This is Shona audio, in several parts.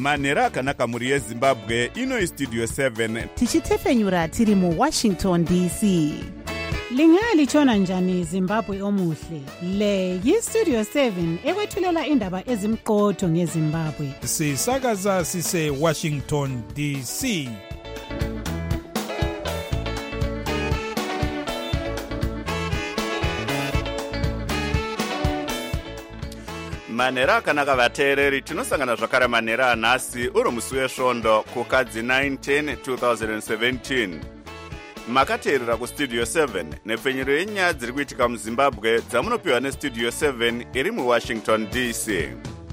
manhero akanaka mhuri yezimbabwe. Ino Studio 7 tichitefenyura tiri mu Washington DC. Lingalitshona njani Zimbabwe omuhle? Le yi-Studio 7 ekwethulela indaba ezimqotho ngeZimbabwe. Sisakaza sise Washington DC. manhero akanaka vateereri, tinosangana zvakare manhero anhasi uri musi wesvondo kukadzi 19 2017. Makateerera kustudio 7 nepfenyuro yenyaya dziri kuitika muzimbabwe dzamunopiwa nestudio 7 iri muwashington DC.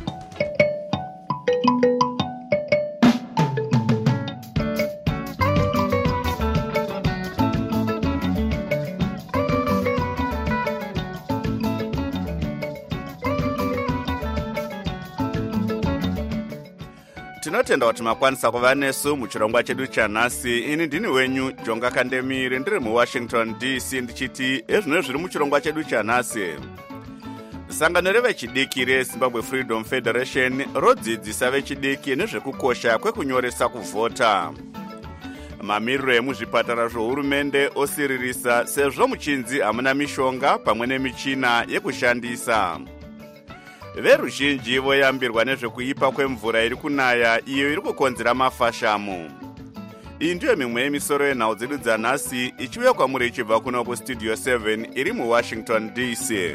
Tinotenda kuti makwanisa kuva nesu muchirongwa chedu chanhasi. Ini ndini wenyu Jonga Kandemire, ndiri muWashington DC, ndichiti ezvino zviri muchirongwa chedu chanhasi. Sangano revechidiki reZimbabwe Freedom Federation rodzidzisa vechidiki nezvekukosha kwekunyoresa kuvhota. Mamiriro emuzvipatara zvohurumende osiririsa sezvo muchinzi hamuna mishonga pamwe nemichina yekushandisa. Veruzhinji voyambirwa nezvekuipa kwemvura iri kunaya iyo iri kukonzera mafashamu. Iyi ndiyo mimwe yemisoro yenhau dzedu dzanhasi ichiuya kwamuri ichibva kuno kustudio 7 iri muWashington DC.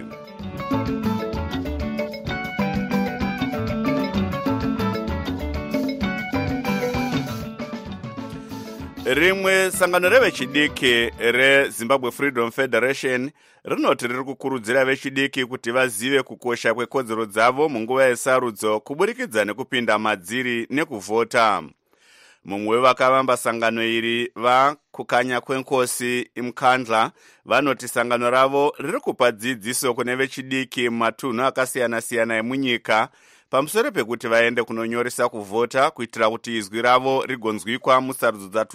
Rimwe sangano revechidiki reZimbabwe Freedom Federation rinoti riri kukurudzira vechidiki kuti vazive kukosha kwekodzero dzavo munguva yesarudzo kuburikidza nekupinda madziri nekuvhota. Mumwe vakavamba sangano iri vakukanya kwenkosi imkandla vanoti sangano ravo riri kupa dzidziso kune vechidiki mumatunhu akasiyana-siyana emunyika pamusoro pekuti vaende kunonyoresa kuvhota kuitira kuti izwi ravo rigonzwikwa musarudzo dza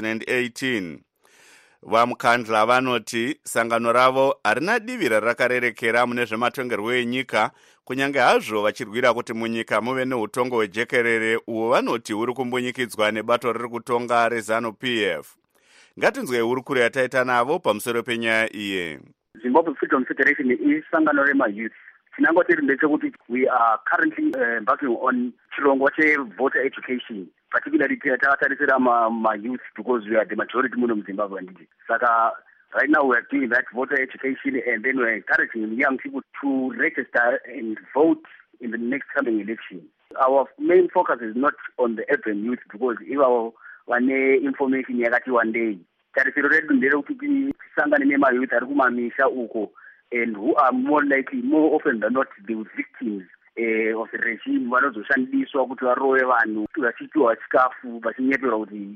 2018. Vamukandla vanoti sangano ravo harina divi rarakarerekera mune zvematongerwo enyika, kunyange hazvo vachirwira kuti munyika muve neutongo hwejekerere uwo vanoti huri kumbunyikidzwa nebato riri kutonga reZANU-PF. Ngatinzwei hurukuro yataita navo pamusoro penyaya iyi. Zimbabwe Freedom Federation isangano remayouth. Tinangoti ndechekuti we are currently embarking on chirongwa chevoter education, particularly tatarisira ma-youth because we are the majority muno muZimbabwe. Saka right now we are doing that voter education and then we are encouraging young people to register and vote in the next coming election. Our main focus is not on the urban youth because if our one information yakati one day tarisiro redu nderekuti tisangane nemayouth ari kumamisha uko and who are more likely, more often than not, the victims of the regime. Vanozoshandiswa kuti varowe vanhu vachipiwa chikafu vachinyeperwa kuti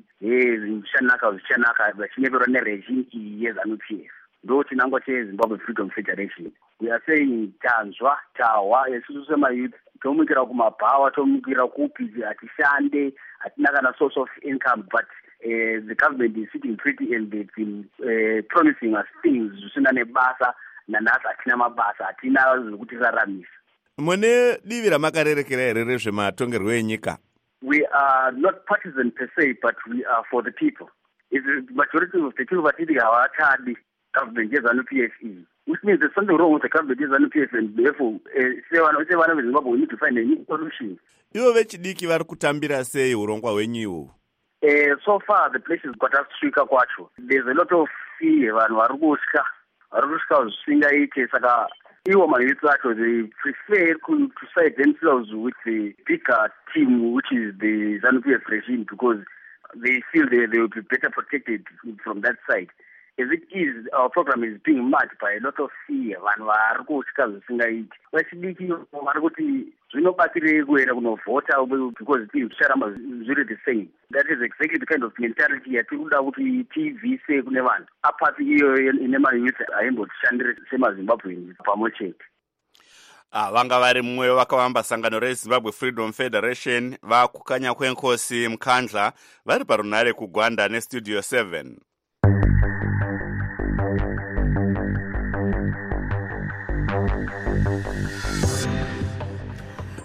zvichanaka vachinyeperwa neregime iyi yeZANU-PF. Ndo chinangwa cheZimbabwe Freedom Federation. We are saying tanzwa tahwa isusu semayouth tomukira kumabhawa tomukira kupi hatishande hatina kana source of income, but the government is sitting pretty and they've been promising us things zvisina nebasa nanhasi hatina mabasa hatina zvokuti raramisa. Mune divi ramakarerekera here rezvematongerwo enyika? We are not partisan per se, but we are for the people. If the majority of the people vatiti havatadi government yeZANU-PF, which means there's something wrong with the government yeZANU-PF, and therefore sevana veZimbabwe we need to find a new solution. Ivo vechidiki vari kutambira sei urongwa hwenyu? So far the places kwatasvika kwacho, there's a lot of fear, vanhu vari kusvika zvisingaite. Saka iwo mayouth acho they prefer to side themselves with the bigger team, which is the ZANU-PF regime, because they feel they will be better protected from that side. As it is, our program is being marked by a lot of fear. Vanhu vari kusvika zvisingaite. Vechidiki vari kuti zvinobatirei kuenda kunovhota because it is zvicharamba zviri the same. That is exactly the kind of mentality yatiri kuda kuti tivhise kune vanhu. Apart iyo ine mayouth haimbotishandire semaZimbabweans pamwe chete. Vanga vari mumwe vakavamba sangano reZimbabwe Freedom Federation vakukanya kwenkosi mkandla vari parunhare kugwanda nestudio 7.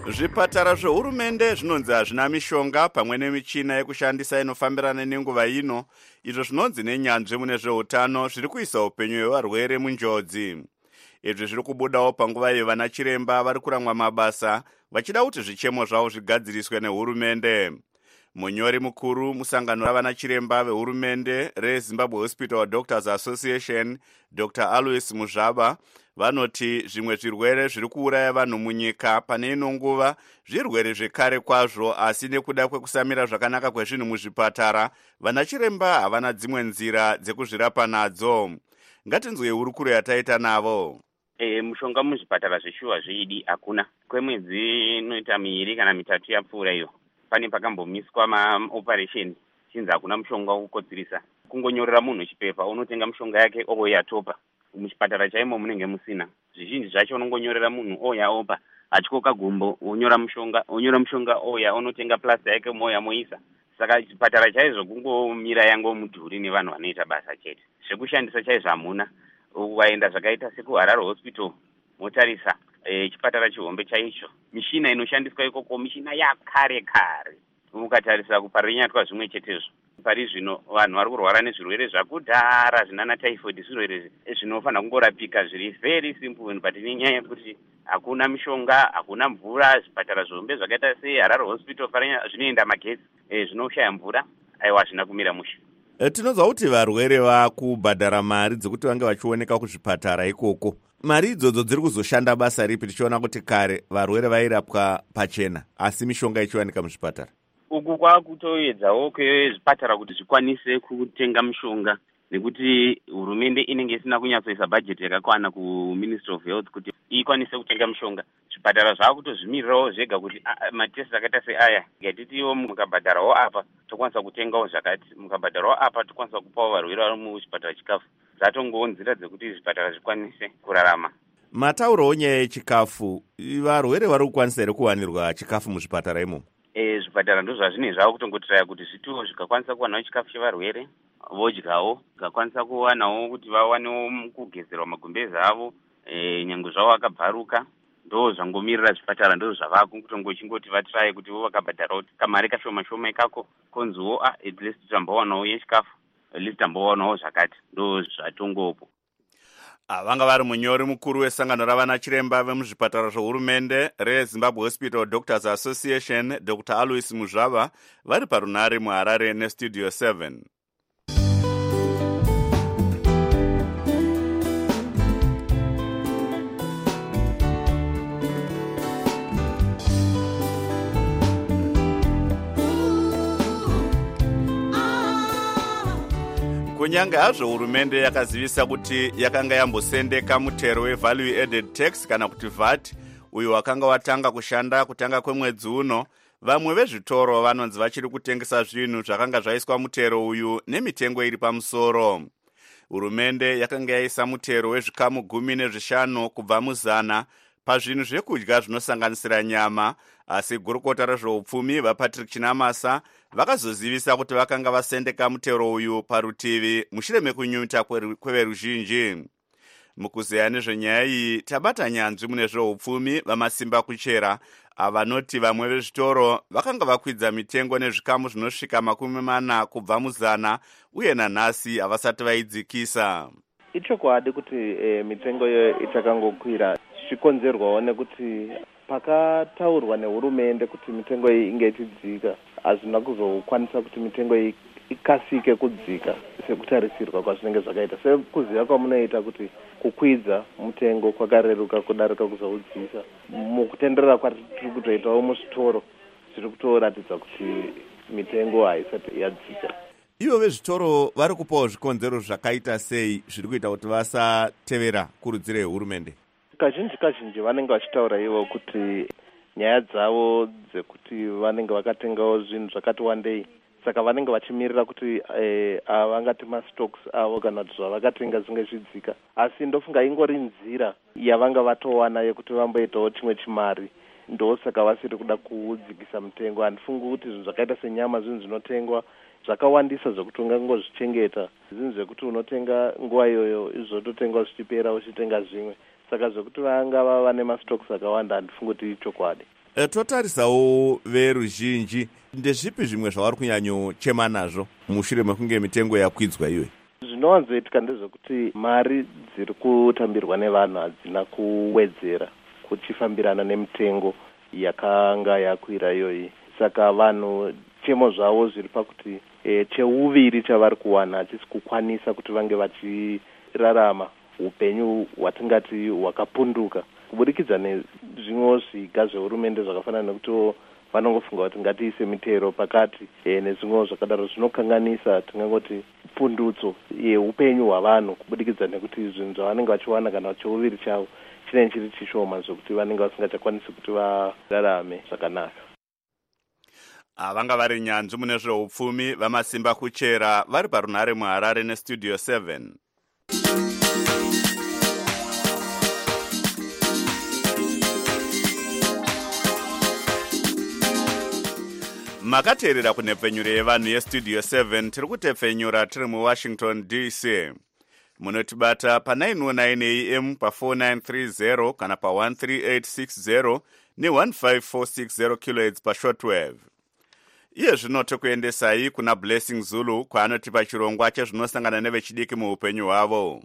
Zvipatara zvehurumende zvinonzi hazvina mishonga pamwe nemichina yekushandisa inofambirana nenguva ino, izvo zvinonzi nenyanzvi mune zveutano zviri kuisa upenyu hwevarwere munjodzi. Izvi zviri kubudawo panguva iyo vana chiremba vari kuramwa mabasa vachida kuti zvichemo zvavo zvigadziriswe nehurumende. Munyori mukuru musangano ravana chiremba vehurumende reZimbabwe Hospital Doctors Association, Dr. Alois Muzvaba, vanoti zvimwe zvirwere zviri kuuraya vanhu munyika pane ino nguva zvirwere zvekare kwazvo, asi nekuda kwekusamira zvakanaka kwezvinhu muzvipatara, vana chiremba havana dzimwe nzira dzekuzvirapa nadzo. Ngatinzwe hurukuro yataita navo. Mushonga muzvipatara zveshuwa zveidi hakuna. Kwemwedzi inoita 2 kana 3 yapfuura iyo, pane pakambomiswa maoperation chinzi hakuna mushonga wokukotsirisa. Kungonyorera munhu chipepa unotenga mushonga yake ouya topa. Muchipatara chaimo munenge musina. Zvizhinji zvacho unongonyorera munhu ouya opa, achikoka gumbo onyora mushonga ouya unotenga plasta yake moya moisa. Saka chipatara chaizvo kungomira yango mudhuri nevanhu vanoita basa chete. Zvekushandisa chaizvo hamuna. Ukaenda zvakaita sekuHarare Hospital motarisa chipatara chihombe chaicho, mishina inoshandiswa ikoko mishina yakare kare. Ukatarisa kuparinyatwa zvimwe chetezvo. Pari zvino vanhu vari kurwara nezvirwere zvakudhara zvinana typhoid, zvirwere zvinofanira kungorapika zviri very simple, but nenyaya yekuti hakuna mishonga, hakuna mvura, zvipatara zvihombe zvakaita seHarare Hospital zvinoenda magetsi, zvinoshaya mvura, aiwa hazvina kumira mushe. Tinonzwa kuti varwere vakubhadhara mari dzekuti vange vachioneka kuzvipatara ikoko. Mari idzodzo dziri kuzoshanda basa ripi, tichiona kuti kare varwere vairapwa pachena asi mishonga ichiwanika muzvipatara? Uku kwakutoedzawo kwezvipatara kuti zvikwanise kutenga mishonga, nekuti hurumende inenge isina kunyatsoisa bhajeti yakakwana kuMinistry of Health kuti ikwanise kutenga mishonga. Zvipatara zvakutozvimirirawo zvega kuti matest akaita seaya ngatitiwo mukabhadharawo apa tokwanisa kutengawo zvakati, mukabhadharawo apa tokwanisa kupawo varwere vari muchipatara chikafu. Zvatongowo nzira dzekuti zvipatara zvikwanise kurarama. Mataurawo nyaya yechikafu, varwere vari kukwanisa here kuwanirwa chikafu muzvipatara imomo? Zvipatara ndozvazvine zvavo kutongotiraya kuti zvituwo zvikakwanisa kuwanawo chikafu chevarwere vodyawo, zvikakwanisa kuwanawo kuti vawanewo kugezerwa magumbezi avo, nyange zvavo vakabvaruka, ndo zvangomirira zvipatara, ndo zvavako kutongochingoti vatiraye kuti vo vakabhadharawo kamari kashoma shoma ikako, konziwo at least tambowanawo yechikafu, at least tambowanawo zvakati, ndo zvatongopo. Vanga vari munyori mukuru wesangano ravana chiremba vemuzvipatara zvehurumende reZimbabwe Hospital Doctors Association, Dr. Alois Muzvaba, vari parunare muHarare neStudio 7. Kunyange hazvo hurumende yakazivisa kuti yakanga yambosendeka mutero wevalue added tax kana kuti VAT, uyo wakanga watanga kushanda kutanga kwemwedzi uno, vamwe vezvitoro vanonzi vachiri kutengesa zvinhu zvakanga zvaiswa mutero uyu nemitengo iri pamusoro. Hurumende yakanga yaisa mutero wezvikamu 15 kubva mu100 pazvinhu zvekudya zvinosanganisira nyama, asi gurukota rezveupfumi vaPatrick Chinamasa vakazozivisa kuti vakanga vasendeka mutero uyu parutivi mushure mekunyuta kweveruzhinji. Mukuzeya nezvenyaya iyi tabata nyanzvi mune zveupfumi vamasimba kuchera, avanoti vamwe vezvitoro vakanga vakwidza mitengo nezvikamu zvinosvika 40 kubva mu100 uye nanhasi havasati vaidzikisa. Ichokwadi kuti mitengo iyo ichakangokwira zvichikonzerwawo nekuti pakataurwa nehurumende kuti mitengo iyi inge ichidzika, hazvina kuzokwanisa kuti mitengo iyi ikasike kudzika sekutarisirwa kwazvinenge zvakaita. Sekuziva kwamunoita kuti kukwidza mutengo kwakareruka kudarika kuzoudzisa. Mukutenderera kwatiri kutoitawo muzvitoro zviri kutoratidza kuti mitengo haisati yadzika. Ivo vezvitoro vari kupawo zvikonzero zvakaita sei zviri kuita kuti vasatevera kurudziro yehurumende? Kazhinji vanenge vachitaura ivo kuti nyaya dzavo dzekuti vanenge vakatengawo zvinhu zvakati wandei, saka vanenge vachimirira kuti vangati mastocks avo kana kuti zvavakatenga zvinge zvidzika. Asi ndofunga ingori nzira yavanga vatowana yekuti vamboitawo chimwe chimari, ndosaka vasiri kuda kudzikisa mutengo. Handifungi kuti zvinhu zvakaita senyama zvinhu zvinotengwa zvakawandisa zvokuti ungangozvichengeta. Zvinhu zvekuti unotenga nguva iyoyo izvototengwa zvichipera uchitenga zvimwe. Saka zvokuti vanga vava nemastocks akawanda handifungi kuti ichokwadi. Totarisawo veruzhinji, ndezvipi zvimwe zvavari kunyanyochema nazvo mushure mekunge mitengo yakwidzwa iwe? Zvinowanzoitika ndezvekuti mari dziri kutambirwa nevanhu hadzina kuwedzera kuchifambirana nemitengo yakanga yakwira iyoyi. Saka vanhu chemo zvavo zviri pakuti cheuviri chavari kuwana hachisi kukwanisa kuti vange vachirarama upenyu hwatingati hwakapunduka, kubudikidza nezvimwe zviga zvehurumende zvakafanana nekuti vanongofunga kuti ngatiise mitero pakati nezvimwe zvakadaro zvinokanganisa tingangoti pundutso yeupenyu hwavanhu, kubudikidza nekuti zvinhu zvavanenge vachiwana kana cheuviri chavo chinenge chiri chishoma zvokuti vanenge vasingachakwanisi kuti vararame zvakanaka. Vanga vari nyanzvi mune zveupfumi vamasimba kuchera vari parunhare muHarare nestudio 7. Makateerera kunhepfenyuro yevanhu yestudio 7. Tiri kutepfenyura tiri muWashington DC. Munotibata pa919 AM pa4930 kana pa13860 ne15460 kHz pashortwave. Iye zvino tokuendesai kuna Blessing Zulu kwaanotipa chirongwa chezvinosangana nevechidiki muupenyu hwavo.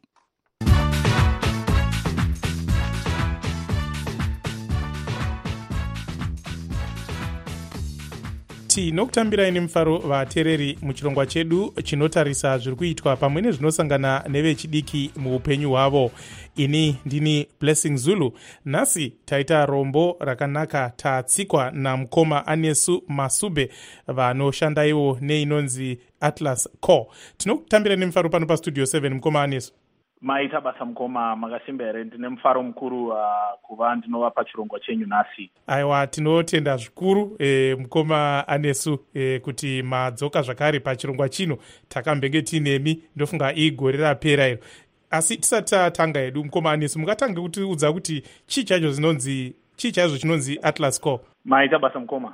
Tinokutambirai nemufaro vateereri muchirongwa chedu chinotarisa zviri kuitwa pamwe nezvinosangana nevechidiki muupenyu hwavo. Ini ndini Blessing Zulu. Nhasi taita rombo rakanaka tatsikwa namukoma Anesu Masube vanoshanda ivo neinonzi Atlas Co. Tinokutambira nemufaro pano pastudio 7. Mukoma Anesu, maita basa mukoma, makasimba here? Ndine mufaro mukuru kuva ndinova pachirongwa chenyu nhasi. Aiwa, tinotenda zvikuru mukoma Anesu kuti madzoka zvakare pachirongwa chino. Takambenge tinemi, ndofunga igore rapera iro. Asi tisati tatanga hedu, mukoma Anesu, mungatanga kutiudza kuti chii chaizvo chinonzi Atlas Co? Maita basa mukoma.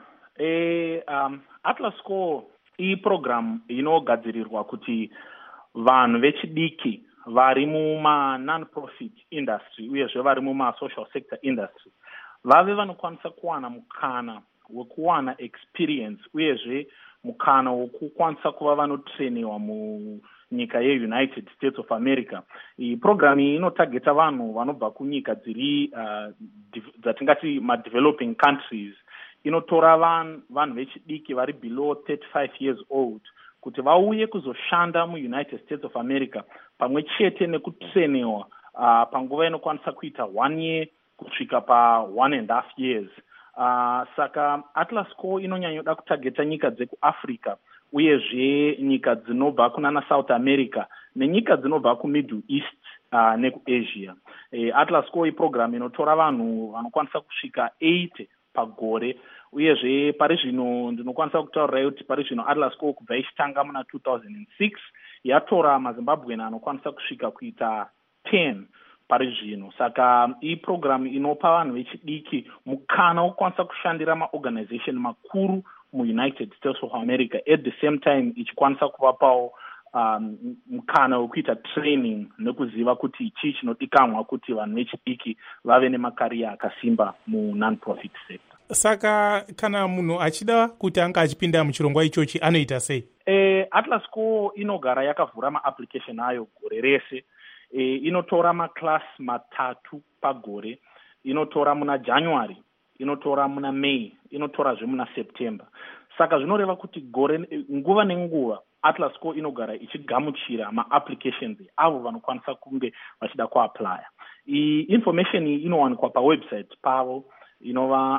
Atlas Co iprogramu inogadzirirwa kuti vanhu vechidiki vari muma non-profit industry uyezve vari muma social sector industry vave vanokwanisa kuwana mukana wekuwana experience uyezve mukana wekukwanisa kuva vanotreniwa munyika yeUnited States of America. Iyi program iyi inotageta vanhu vanobva kunyika dziri dzatingati ma-developing countries. Inotora vanhu vechidiki vari below 35 years old kuti vauye kuzoshanda muUnited States of America pamwe chete nekutreniwa panguva inokwanisa kuita 1 year kusvika pa 1.5 years. Saka Atlas Co inonyanyoda kutageta nyika dzekuAfrica uyezve nyika dzinobva kunana South America nenyika dzinobva kuMiddle East nekuAsia. Atlas Co iprogram inotora vanhu vanokwanisa kusvika 80 pagore. Uyezve pari zvino ndinokwanisa kutaurira kuti pari zvino Atlas Co kubva ichitanga muna 2006 yatora maZimbabwean anokwanisa kusvika kuita 10 pari zvino. Saka iyi program inopa vanhu vechidiki mukana wokwanisa kushandira maorganization makuru muUnited States of America, at the same time ichikwanisa kuvapawo mukana wekuita training nekuziva kuti chii chinodikanwa kuti vanhu vechidiki vave nemakariya akasimba mu-non-profit sector. Saka kana munhu achida kuti anga achipinda muchirongwa ichochi anoita sei? Atlas Co inogara yakavhura ma-application ayo gore rese. Inotora maklasi 3 pagore. Inotora muna January, inotora muna May, inotorazve muna September. Saka zvinoreva kuti nguva nenguva Atlas Co inogara ichigamuchira ma-applications avo vanokwanisa kunge vachida kuaplya. Information inowanikwa pawebsite pavo inova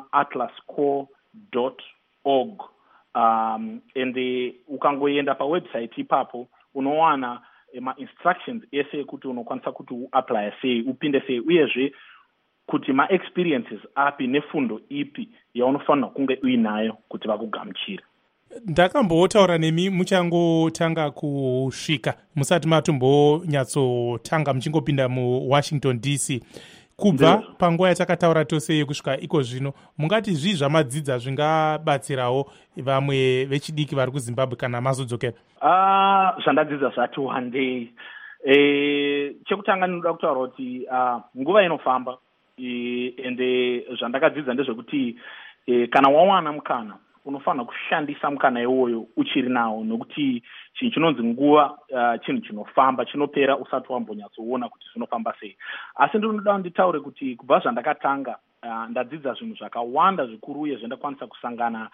atlasco.org. And ukangoenda pawebsite ipapo unowana ma-instructions ese ekuti unokwanisa kuti uapply sei, upinde sei, uyezve kuti ma-experiences api nefundo ipi yaunofanira kunge uinayo kuti vakugamuchira. Ndakambotaura nemi muchangotanga kusvika musati matombonyatsotanga muchingopinda muWashington DC. Kubva panguva yatakataura tose yekusvika iko zvino, mungati zvii zvamadzidza zvingabatsirawo vamwe vechidiki vari kuZimbabwe kana mazodzokera? Zvandadzidza zvati wandei. Chekutanga ndinoda kutaura kuti nguva inofamba ende zvandakadzidza ndezvekuti kana wawana mukana unofanira kushandisa mukana iwoyo uchiri nawo, nokuti chinhu chinonzi nguva chinhu chinofamba, chinopera usati wambonyatsoona kuti zvinofamba sei. Asi ndinoda nditaure kuti kubva zvandakatanga ndadzidza zvinhu zvakawanda zvikuru, uye zvandakwanisa kusangana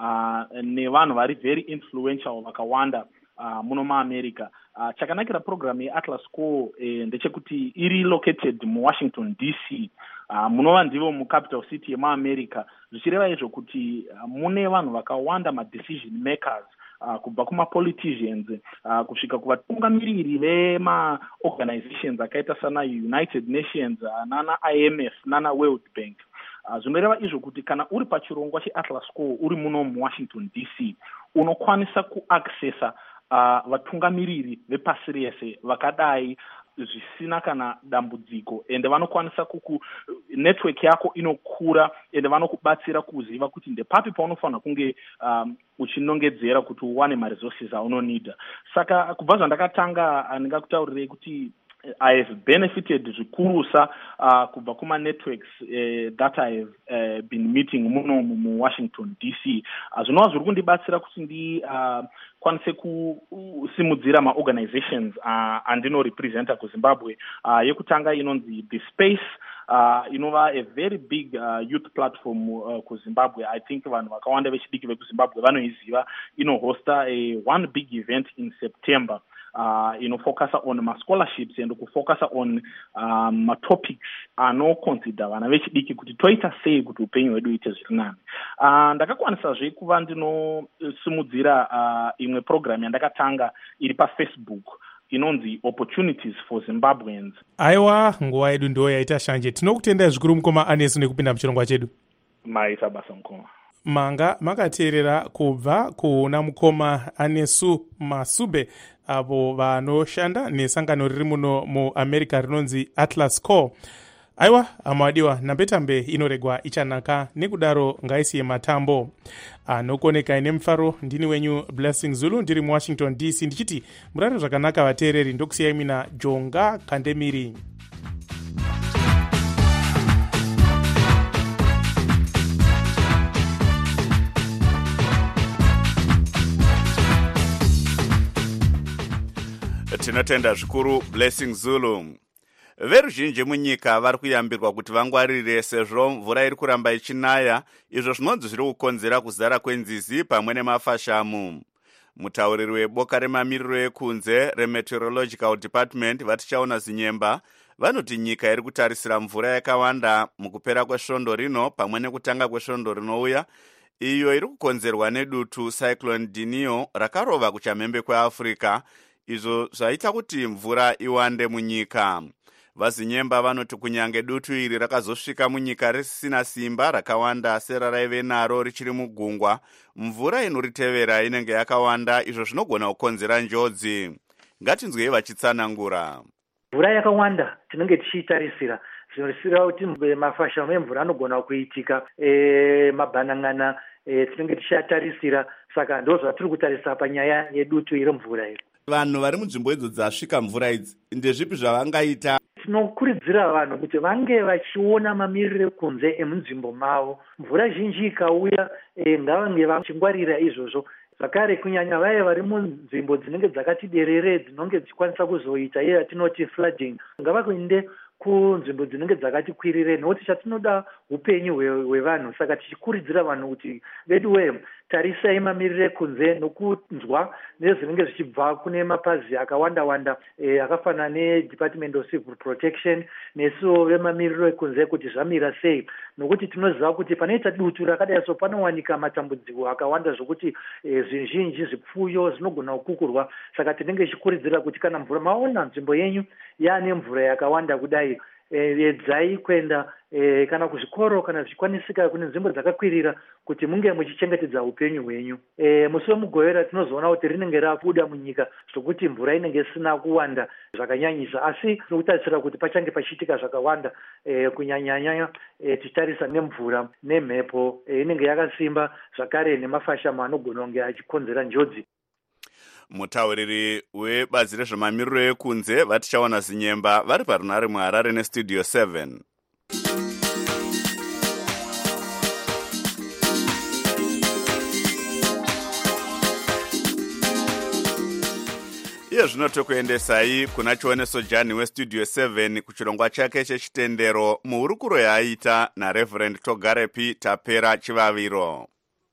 nevanhu vari very influential vakawanda muno maamerica. Chakanakira program yeAtlas Core ndechekuti iri located muWashington DC, munova ndivo mucapital city yemuamerica, zvichireva izvo kuti mune vanhu vakawanda madecision makers, kubva kumapoliticians kusvika kuvatungamiriri vemaorganizations akaita sana United Nations, nana IMF nana World Bank. Zvinoreva izvo kuti kana uri pachirongwa cheAtlas Core uri muno muWashington DC, unokwanisa kuaccessa vatungamiriri vepasi rese vakadai zvisina kana dambudziko, ende vanokwanisa network yako inokura, ende vanokubatsira kuziva kuti ndepapi paunofanira kunge uchinongedzera kuti uwane maresources aunonida. Saka kubva zvandakatanga ndingakutaurirei kuti I have benefited zvikurusa kubva kuma networks that I have been meeting muno muWashington DC. Zvinova zviri kundibatsira kuti ndikwanise kusimudzira maorganizations andinorepresenta kuZimbabwe. Yekutanga inonzi The Space, inova a very big youth platform kuZimbabwe. I think vanhu vakawanda vechidiki vekuZimbabwe vanoiziva. Inohosta one big event in September. Focus on scholarships and focus on topics anoconsider vana vechidiki kuti toita sei kuti upenyu hwedu uite zviri nani. Ndakakwanisazve kuva ndinosimudzira imwe program yandakatanga iri paFacebook inonzi Opportunities for Zimbabweans. Aiwa, nguva yedu ndo yaita shanje. Tinokutendai zvikuru mukoma Anesu nekupinda muchirongwa chedu. Maita basa mukoma. Manga makateerera kubva kuna mukoma Anesu Masube avo vanoshanda nesangano riri muno muAmerica rinonzi Atlas Core. Aiwa, amadiwa, nambetambe inoregwa ichanaka, nekudaro ngaisiye matambo. Anokoneka ine mfaro, ndini wenyu Blessing Zulu, ndiri muWashington DC, ndichiti murare zvakanaka vateereri, ndokusiyai mina Jonga Kandemiri. Tinotenda zvikuru Blessing Zulu. Veruzhinji munyika vari kuyambirwa kuti vangwarire sezvo mvura iri kuramba ichinaya, izvo zvinonzi zviri kukonzera kuzara kwenzizi pamwe nemafashamu. Mutauriri weboka remamiriro ekunze remeteorological department vatichaona zinyemba vanoti nyika iri kutarisira mvura yakawanda mukupera kwesvondo rino pamwe nekutanga kwesvondo rinouya, iyo iri kukonzerwa nedutu Cyclone Dinio rakarova kuchamhembe kweAfrica, izvo zvaita kuti mvura iwande munyika. Vazinyemba vanoti kunyange dutu iri rakazosvika munyika risina simba rakawanda seraraive naro richiri mugungwa, mvura inoritevera inenge yakawanda, izvo zvinogona kukonzera njodzi. Ngatinzwei vachitsanangura. Mvura yakawanda tinenge tichitarisira zvinorisira kuti mafashamu emvura anogona kuitika, mabhanang'ana tinenge tichatarisira, saka ndo zvatiri kutarisa panyaya yedutu iri mvura iri. Vanhu vari munzvimbo idzo dzasvika mvura idzi, ndezvipi zvavangaita? Tinokurudzira vanhu kuti vange vachiona mamiriro ekunze emunzvimbo mavo. Mvura zhinji ikauya ngavange vachingwarira izvozvo. Zvakare kunyanya vaya vari munzvimbo dzinenge dzakati derere dzinonge dzichikwanisa kuzoita iye yatinoti flooding, ngavakuende kunzvimbo dzinenge dzakati kwirire, nokuti chatinoda upenyu hwevanhu. Saka tichikurudzira vanhu kuti veduwe tarisai mamiriro ekunze nokunzwa nezvinenge zvichibva kune mapazi akawanda-wanda akafanana neDepartment of Civil Protection nesuwo vemamiriro ekunze kuti zvamira sei, nokuti tinoziva kuti panoita dutu rakadai so panowanika matambudziko akawanda zvokuti zvizhinji zvipfuyo zvinogona kukukurwa. Saka tinenge tichikurudzira kuti kana mvura maona nzvimbo yenyu yaane mvura yakawanda kudai, edzai kuenda kana kuzvikoro kana zvichikwanisika kune nzvimbo dzakakwirira kuti munge muchichengetedza upenyu hwenyu. Musi wemugovera tinozoona kuti rinenge rabuda munyika zvokuti mvura inenge isina kuwanda zvakanyanyisa, asi tinokutarisira kuti pachange pachiitika zvakawanda, kunyanyanya tichitarisa nemvura nemhepo inenge yakasimba, zvakare nemafashamu anogona kunge achikonzera njodzi. Mutauriri webazi rezvemamiriro ekunze vatichaona zinyemba vari parunare muHarare nestudio 7. iye zvino tokuendesai kuna chioneso jani westudio 7 kuchirongwa chake chechitendero muhurukuro yaaita naReverend Togarepi Tapera Chivaviro.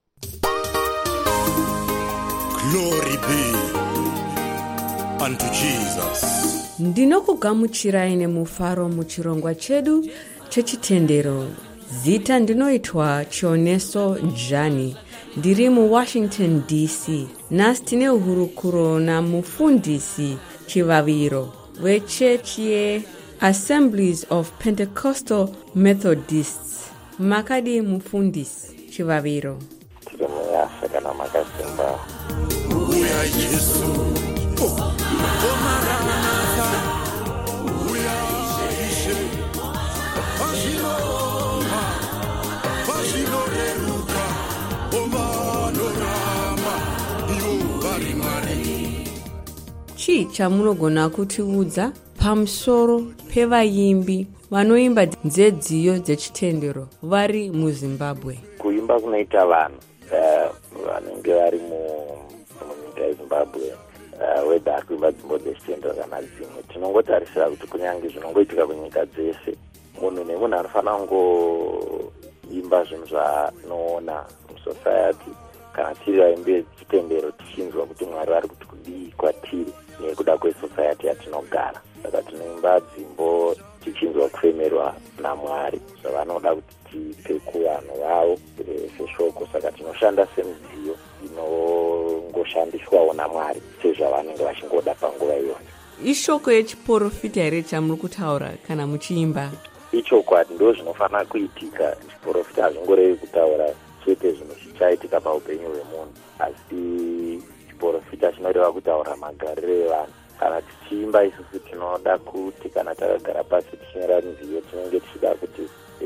Glory be unto Jesus. Ndinokugamuchirai nemufaro muchirongwa chedu chechitendero. Zita ndinoitwa Chioneso Jani. Ndiri muWashington DC. Nhasi tine hurukuro namufundisi Chivaviro wechechi yeAssemblies of Pentecostal Methodists. Makadi mufundisi Chivaviro. Tinomuyasa kana makasimba. Uya Yesu. Chii chamunogona kutiudza pamusoro pevaimbi vanoimba nzedziyo dzechitendero vari muZimbabwe? Kuimba kunoita vanhu vanenge vari munyika yeZimbabwe, whether ari kuimba dzimbo dzechitendero kana dzimwe, tinongotarisira kuti kunyange zvinongoitika kunyika dzese, munhu nemunhu anofanira kungoimba zvinhu zvanoona musociety. Kana tiri vaimbi vechitendero tichinzwa kuti Mwari vari kuti kudii kwatiri nekuda kwesociety yatinogara. Saka tinoimba dzimbo tichinzwa kufemerwa naMwari zvavanoda kuti tipe kuvanhu vavo seshoko. Saka tinoshanda semidziyo inongoshandiswawo naMwari sezvavanenge vachingoda panguva iyoyo. Ishoko yechiprofita here chamuri kutaura kana muchiimba? Ichokwadi ndo zvinofanira kuitika. Chiprofita hazvingorevi kutaura chete zvinhu zvichaitika paupenyu hwemunhu, asi chiprofita chinoreva kutaura magariro evanhu. Kana tichiimba isusu tinoda kuti kana takagara pasi tichinyora nziyo tinenge tichida kuti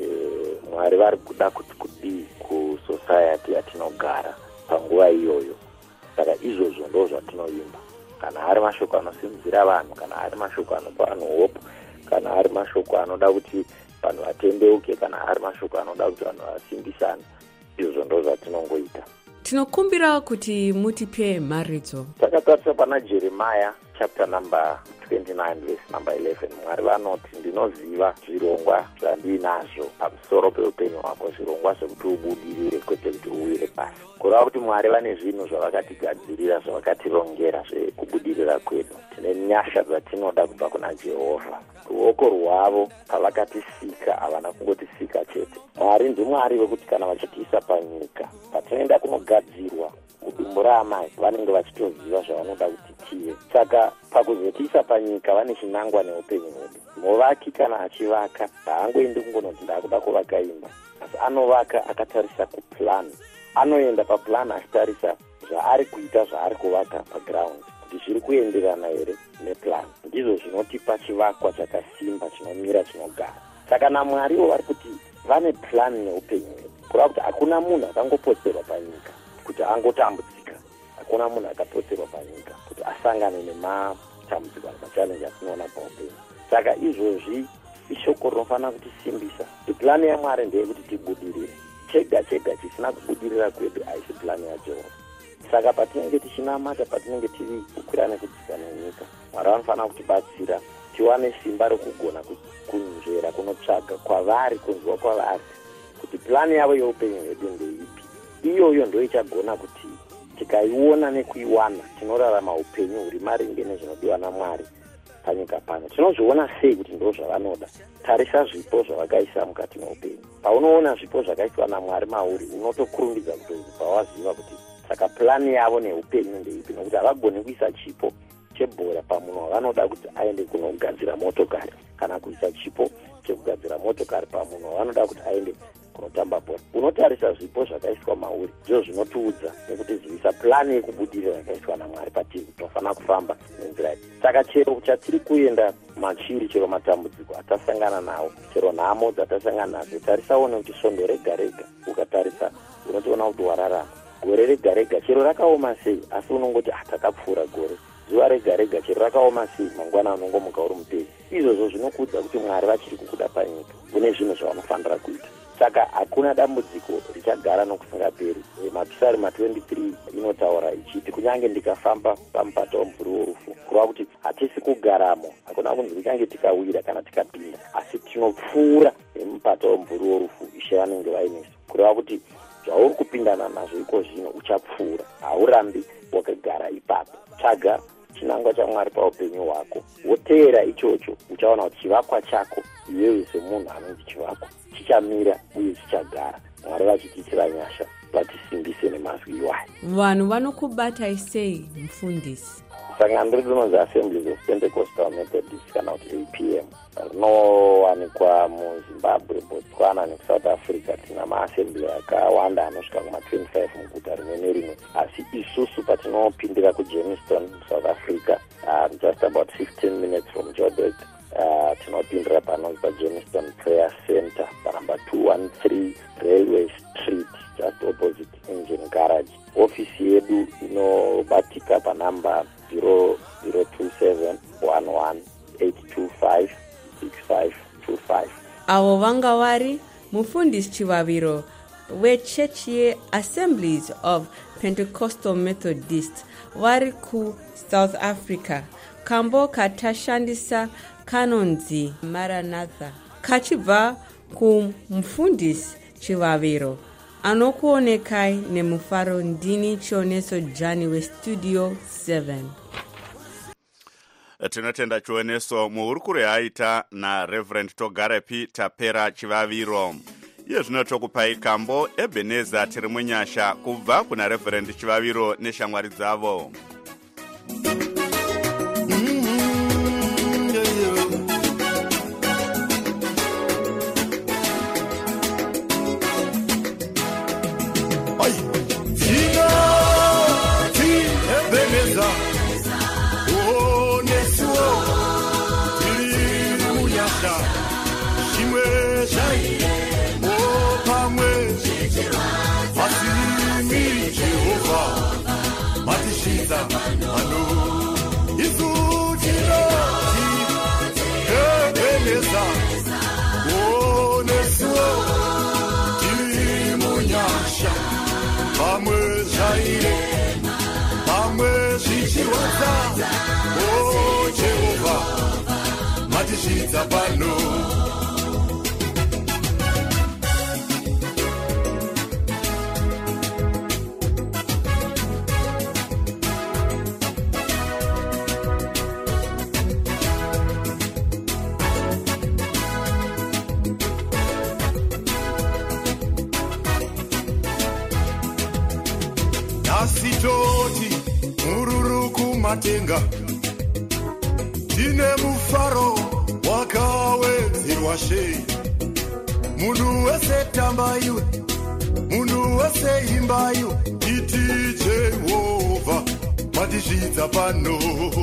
Mwari vari kuda kuti kudii kusociety yatinogara panguva iyoyo. Saka izvozvo ndo zvatinoimba. Kana ari mashoko anosimudzira vanhu, kana ari mashoko anopa vanhu hope, kana ari mashoko anoda kuti vanhu vatendeuke, kana ari mashoko anoda kuti vanhu vasimbisane, izvo ndo zvatinongoita. Tinokumbira kuti mutipe mharidzo. Takatarisa pana Jeremiah chapter number 29 verse number 11. Mwari vanoti, ndinoziva zvirongwa zvandinazvo pamusoro peupenyu hwako, zvirongwa zvekuti ubudirire kwete kuti uwire pasi. Kureva kuti Mwari vane zvinhu zvavakatigadzirira, zvavakatirongera zvekubudirira kwedu. Tine nyasha dzatinoda kubva kuna Jehovha. Ruoko rwavo pavakatisika havana kungotisika chete. Mwari ndiMwari wekuti kana vachitiisa panyika, patinoenda kunogadzirwa mudumbu raamai, vanenge vachitoziva zvavanoda kuti tive. Saka pakuzotiisa panyika vane chinangwa neupenyu hwedu. Muvaki kana achivaka haangoendi kungonoti ndakuda kuvaka imba, asi anovaka akatarisa kuplan. Anoenda paplan achitarisa zvaari kuita, zvaari kuvaka paground, kuti zviri kuenderana here neplan. Ndizvo zvinotipa chivakwa chakasimba, chinomira, chinogara. Saka naMwariwo vari kuti vane plan neupenyu hwedu. Kureva kuti hakuna munhu akangopotserwa panyika kuti angotambudzika. Hakuna munhu akapotserwa panyika kuti asangane nematambudziko nemachallenji atinoona paupenyu. Saka izvozvi ishoko rinofanira kutisimbisa. Plani yaMwari ndeyekuti tibudirire. Chega chega chisina kubudirira kwedu haisi plani yaJehovha. Saka patinenge tichinamata, patinenge tiri kukwira nekudzika nenyika, Mwari vanofanira kutibatsira tiwane simba rekugona kunzvera kunotsvaga kwavari, kunzwa kwavari kuti plani yavo yeupenyu hwedu ndeipi. Iyoyo ndo ichagona kuti tikaiona nekuiwana tinorarama upenyu huri maringe nezvinodiwa naMwari panyika pano. Tinozviona sei kuti ndo zvavanoda? Tarisa zvipo zvavakaisa mukati meupenyu. Paunoona zvipo zvakaiswa naMwari mauri, unotokurumbidza kutobva waziva kuti saka plani yavo neupenyu ndeipi, nokuti havagoni kuisa chipo chebhora pamunhu wavanoda kuti aende kunogadzira motokari, kana kuisa chipo chekugadzira motokari pamunhu wavanoda kuti aende kunotamba bhora. Unotarisa zvipo zvakaiswa mauri, ndizvo zvinotiudza nekutizivisa plani yekubudirira yakaiswa naMwari patiri tinofanira kufamba nenzira iyi. Saka chero chatiri kuenda machiri, chero matambudziko atasangana nawo, chero nhamo dzatasangana nadzo, tarisawo nekuti svondo rega rega ukatarisa unotoona kuti wararama. Gore rega rega chero rakaoma sei, asi unongoti takapfuura gore. Zuva rega rega chero rakaoma sei, mangwana unongomuka uri mutezi. Izvozvo zvinokuudza kuti Mwari vachiri kukuda panyika, kune zvinhu zvavanofanira kuita. saka hakuna dambudziko richagara nokusingaperi. Mapisari 23 inotaura ichiti kunyange ndikafamba pamupato womumvuri worufu, kureva kuti hatisi kugaramo, hakuna kunzi kunyange tikawira kana tikapinda, asi tinopfuura nemupato womumvuri worufu Ishe vanenge vainisa, kureva kuti zvauri kupindana nazvo iko zvino uchapfuura, haurambi wakagara ipapo. Tsvaga chinangwa chaMwari paupenyu hwako, woteera ichocho, uchaona kuti chivakwa chako iwewe semunhu anonzi chivakwa chichamira uye chichagara. Mwari vachitiitira nyasha, vatisimbise nemazwi iwayo. Vanhu vanokubatai sei mufundisi? Sangano rinonzi Assemblies of Pentecostal Methodist kana kuti APM, rinowanikwa muZimbabwe, Botswana neSouth Africa. Tina maassembly akawanda anosvika kuma-25 muguta rimwe nerimwe, asi isusu patinopindira kuJamestown, South Africa, just about 15 minutes from Joburg, tinopindira panonzi paJamestown Prayer Center, panumber 213 Railway Street, just opposite Engine Garage. Ofisi yedu inobatika panumber 00271182565525. Avo vanga vari mufundisi Chivaviro wechechi yeAssemblies of Pentecostal Methodist vari kuSouth Africa. Kambo katashandisa kanonzi Maranatha kachibva kumufundisi Chivaviro anokuonekai nemufaro. Ndini Chioneso Jani weStudio 7. Tinotenda Chioneso muhurukuro yaita naReverend Togarepi Tapera Chivaviro. Iye zvino tokupai kambo Ebenezer tiri munyasha kubva kuna Reverend Chivaviro neshamwari dzavo. Oh Jehovah, matishidza pano. Nasitoti mururuku matenga, tine mufaro wakawedzerwa shei. Munhu wese tambayo, munhu wese imbayo, iti Jehovha matishidza pano.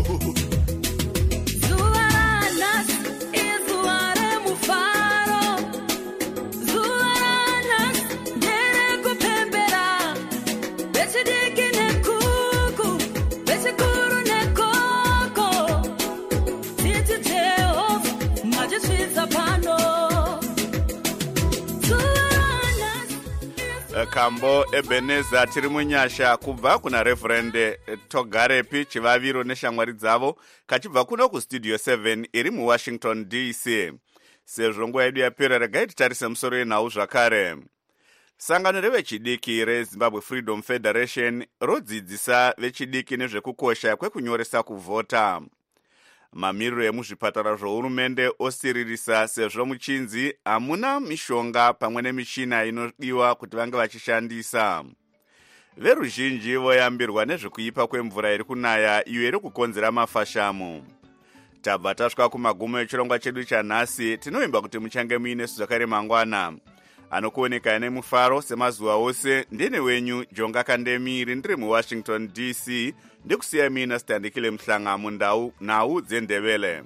Kambo Ebenezer tiri munyasha kubva kuna Reverend Togarepi Chivaviro neshamwari dzavo kachibva kuno kuStudio 7 iri muWashington DC. Sezvo nguva yedu yapera, regai titarise musoro yenhau zvakare. Sangano revechidiki reZimbabwe Freedom Federation rodzidzisa vechidiki nezvekukosha kwekunyoresa kuvhota. Mamiriro emuzvipatara zvohurumende osiririsa sezvo muchinzi hamuna mishonga pamwe nemichina inodiwa kuti vange vachishandisa. Veruzhinji voyambirwa nezvekuipa kwemvura iri kunaya iyo iri kukonzera mafashamu. Tabva tasvika kumagumo echirongwa chedu chanhasi. Tinoimba kuti muchange muinesu zvakare mangwana. Anokuoneka nemufaro semazuva ose. Ndine wenyu Jonga Kandemiri ndiri muWashington DC. Ndikusiya mina Standikile Mhlanga mundau nhau dzendebele.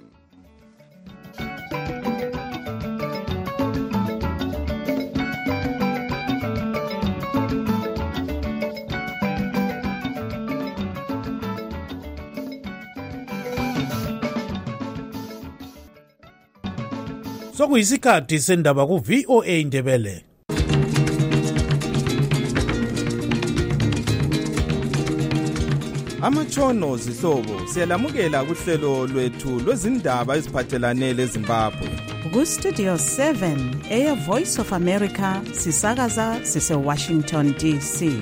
Sokuyisikhathi sendaba ku VOA Ndebele. amatshono zihlobo siyalamukela kuhlelo lwethu lwezindaba eziphathelane leZimbabwe. Ku-Studio 7 Air Voice of America sisakaza sise-Washington DC.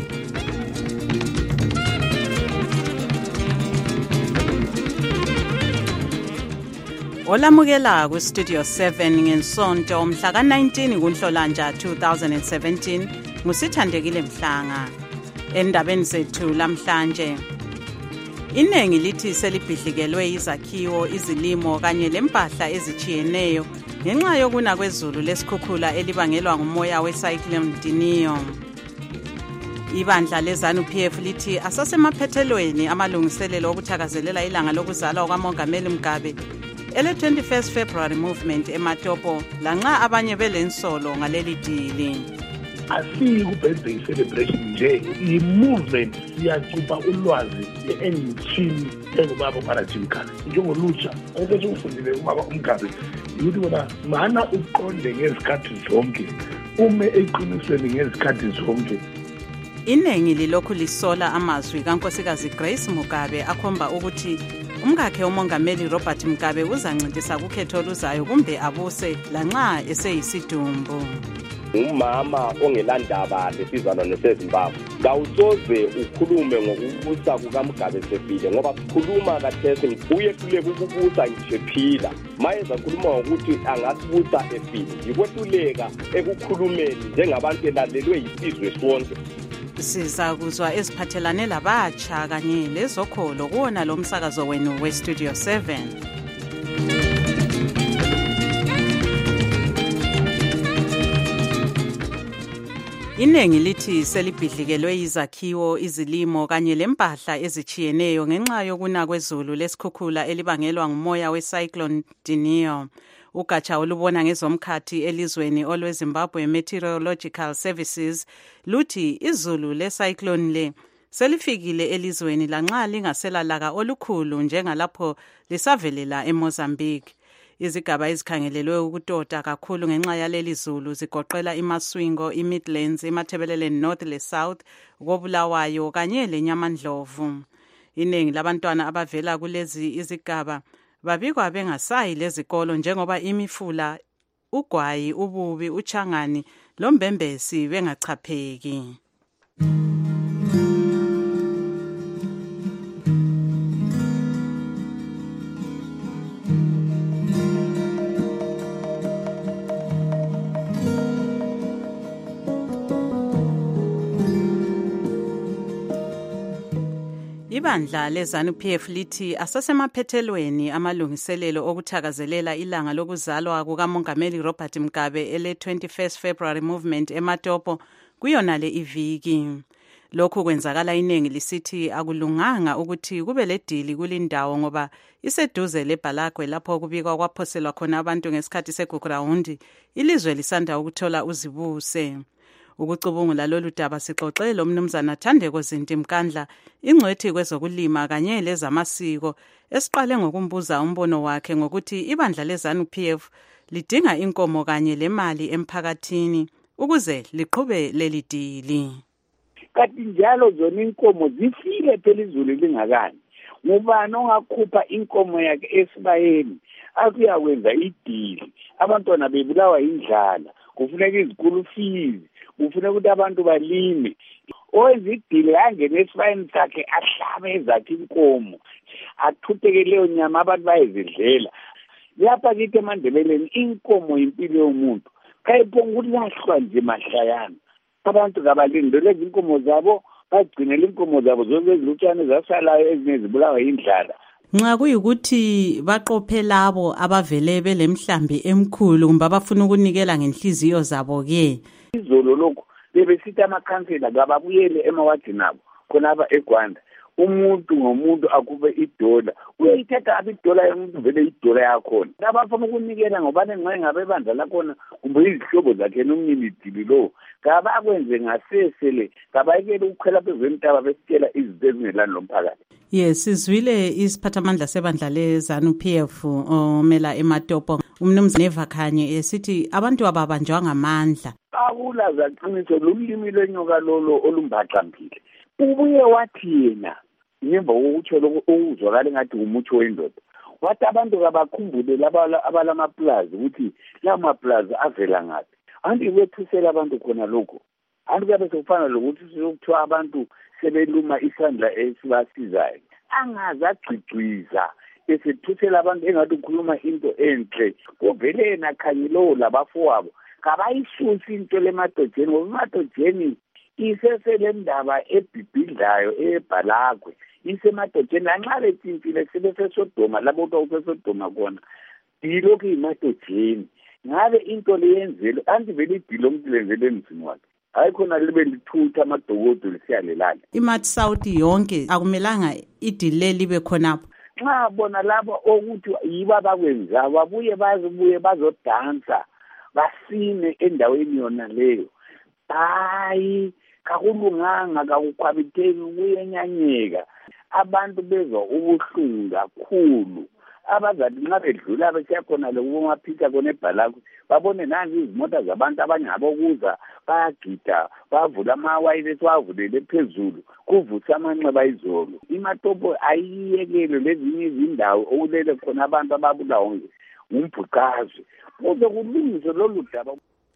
Olamukela ku-Studio 7 ngensonto mhla ka-19 kuNhlolanja 2017 ngusithandekile Mhlanga. Endabeni zethu lamhlanje, iningi lithi selibhidlikelwe izakhiwo, izilimo kanye lempahla ezichiyeneyo ngenxa yokuna kwezulu lesikhukhula elibangelwa ngumoya we-cyclone Dineo. Ibandla leZANU-PF lithi asasemaphethelweni amalungiselelo okuthakazelela ilanga lokuzalwa kwaMongameli Mugabe ele-21st February movement eMatopo, lanxa abanye belensolo ngaleli dili. Asiyi ku-birthday celebration nje, i-movement siyacupha ulwazi engithini engubaba uMarathimkhana njengolutsha okufundile ubaba uMgabe ukuthi bona mana uqonde ngezikhathi zonke, ume eqinisweni ngezikhathi zonke. Iningi lilokhu lisola amazwi kaNkosikazi Grace Mugabe akhomba ukuthi umkakhe uMongameli Robert Mugabe uzancintisa kukhetho oluzayo kumbe abuse lanxa eseyisidumbu. Umama ongelandaba lesizwana seZimbabwe kawusoze ukhulume ngokubusa kukaMugabe sefile, ngoba khuluma kathesi uyehluleka ukubusa ngishephila. Mayeza khuluma ukuthi angasibusa efile, yikwehluleka ekukhulumeni njengabantu elalelwe yisizwe sonke. Siza kuzwa eziphathelane labatsha kanye lezokholo kuwona lo msakazo wenu we-Studio 7. Iningi lithi selibhidlikelwe izakhiwo, izilimo kanye lempahla ezichiyeneyo ngenxa yokuna kwezulu lesikhukhula elibangelwa ngumoya we-cyclone Dineo. Ugatsha olubona ngezomkhathi elizweni olweZimbabwe Meteorological Services luthi izulu le-cyclone le selifikile elizweni lanxa lingaselalaka olukhulu njengalapho lisavelela eMozambique. Izigaba ezikhangelelwe ukutota kakhulu ngenxa yaleli zulu zigoqela iMaswingo, iMidlands, iMathebelele North le-South, koBulawayo kanye leNyamandlovu. Iningi labantwana abavela kulezi izigaba babikwa bengasayi lezikolo njengoba imifula, ugwayi, ububi, uchangani lombembesi bengachapheki. Ibandla leZANU-PF lithi asasemaphethelweni amalungiselelo okuthakazelela ilanga lokuzalwa kukaMongameli Robert Mugabe ele-21st February movement eMatopo kuyona le iviki. Lokhu kwenzakala iningi lisithi akulunganga ukuthi kube ledili kulindawo ngoba iseduze leBalagwe lapho kubikwa kwaphoselwa khona abantu ngesikhathi segugurawundi, ilizwe lisanda ukuthola uzibuse. Ukucubungula lolu daba sixoxe lo mnumzana Thandeko Zinti Mkandla, ingcwethi kwezokulima kanye lezamasiko, esiqale ngokumbuza umbono wakhe ngokuthi ibandla leZANU-PF lidinga inkomo kanye lemali emphakathini ukuze liqhube leli dili. Kanti njalo zona inkomo zifike phela izulu lingakani. Ngubani ongakhupha inkomo yakhe esibayeni akuyakwenza idili? Abantwana bebulawa indlala, kufuneka izikulu fees, kufuneka ukuthi abantu balime. Owenza idili angene esibayeni sakhe ahlabe ezakhe inkomo, athutheke leyo nyama abantu bayezidlela. Lapha kithi eMandebeleni inkomo impilo yomuntu, kayiphonga ukulahlwa nje mahlayana. Abantu kabalindoleza inkomo zabo, bagcinele inkomo zabo zonke ezilutshane zasalayo ezinye zibulawa indlala. Nxa kuyikuthi baqophe labo abavele belemhlambi emkhulu kumbe abafuna ukunikela ngenhliziyo zabo ke izolo lokho bebesithi amakhansela kababuyele emawadini abo khonapha eGwanda, umuntu ngomuntu akube idola, uyayithatha apha idola yomuntu vele idola yakhona. Abafuna ukunikela ngobane nxa ngabe bandla lakhona kumbe izihlobo zakhe nomnyeni dili lo kabakwenze ngasesele, kabayekele ukukhwela phezwentaba besitshela izinto ezingelani lomphakathi. Yes, sizwile isiphathamandla sebandla leZANU-PF omela eMatopo umnumzane Evakhanye esithi abantu ababanjwa ngamandla. Akulaza qiniso lolimi lwenyoka lolo olumbaxambile. Ubuye wathi yena ngemva kokuthola ukuzwakala engathi umutsho wendoda. Wathi abantu kabakhumbule abalamaplazi ukuthi la maplazi avela ngaphi. Anti wethusela abantu khona lokho. Anti kuyabe sekufana lokuthi sokuthiwa abantu sebeluma isandla esibasizayo. Angaze agcigciza esethusela abantu engathi ukhuluma into enhle. Kuvele yena Khanyile labafowabo kabayisusi into lemadodeni ngoba imadodeni isesele ndaba ebhibhidlayo eBhalagwe isemadodeni lanxa betintile sebesesodoma labo besesodoma kona yilokhu imadodeni ngabe into leyenzelo anti vele idilo umuntu lenzele emzini wakhe hayi khona libe lithutha amadokodo lisiyalelana iMat South yonke akumelanga idile libe khonapho nxa bona labo ukuthi yibo abakwenza babuye bazodansa basine endaweni yona leyo hayi kakulunganga kakukhwabitheki kuyenyanyeka abantu bezwa ubuhlungu kakhulu abazali nxa bedlula besiyakhona lokumaphitha kona eBhalagwe babone nanzi izimota zabantu abanye ngabokuza bayagida bavula amawayini esiwavulele phezulu kuvusa amanxeba izolo iMatopo ayiyekele lezinye izindawo okulele khona abantu ababulawa ngumbhuqazwe kuze kulungiswe lolu daba.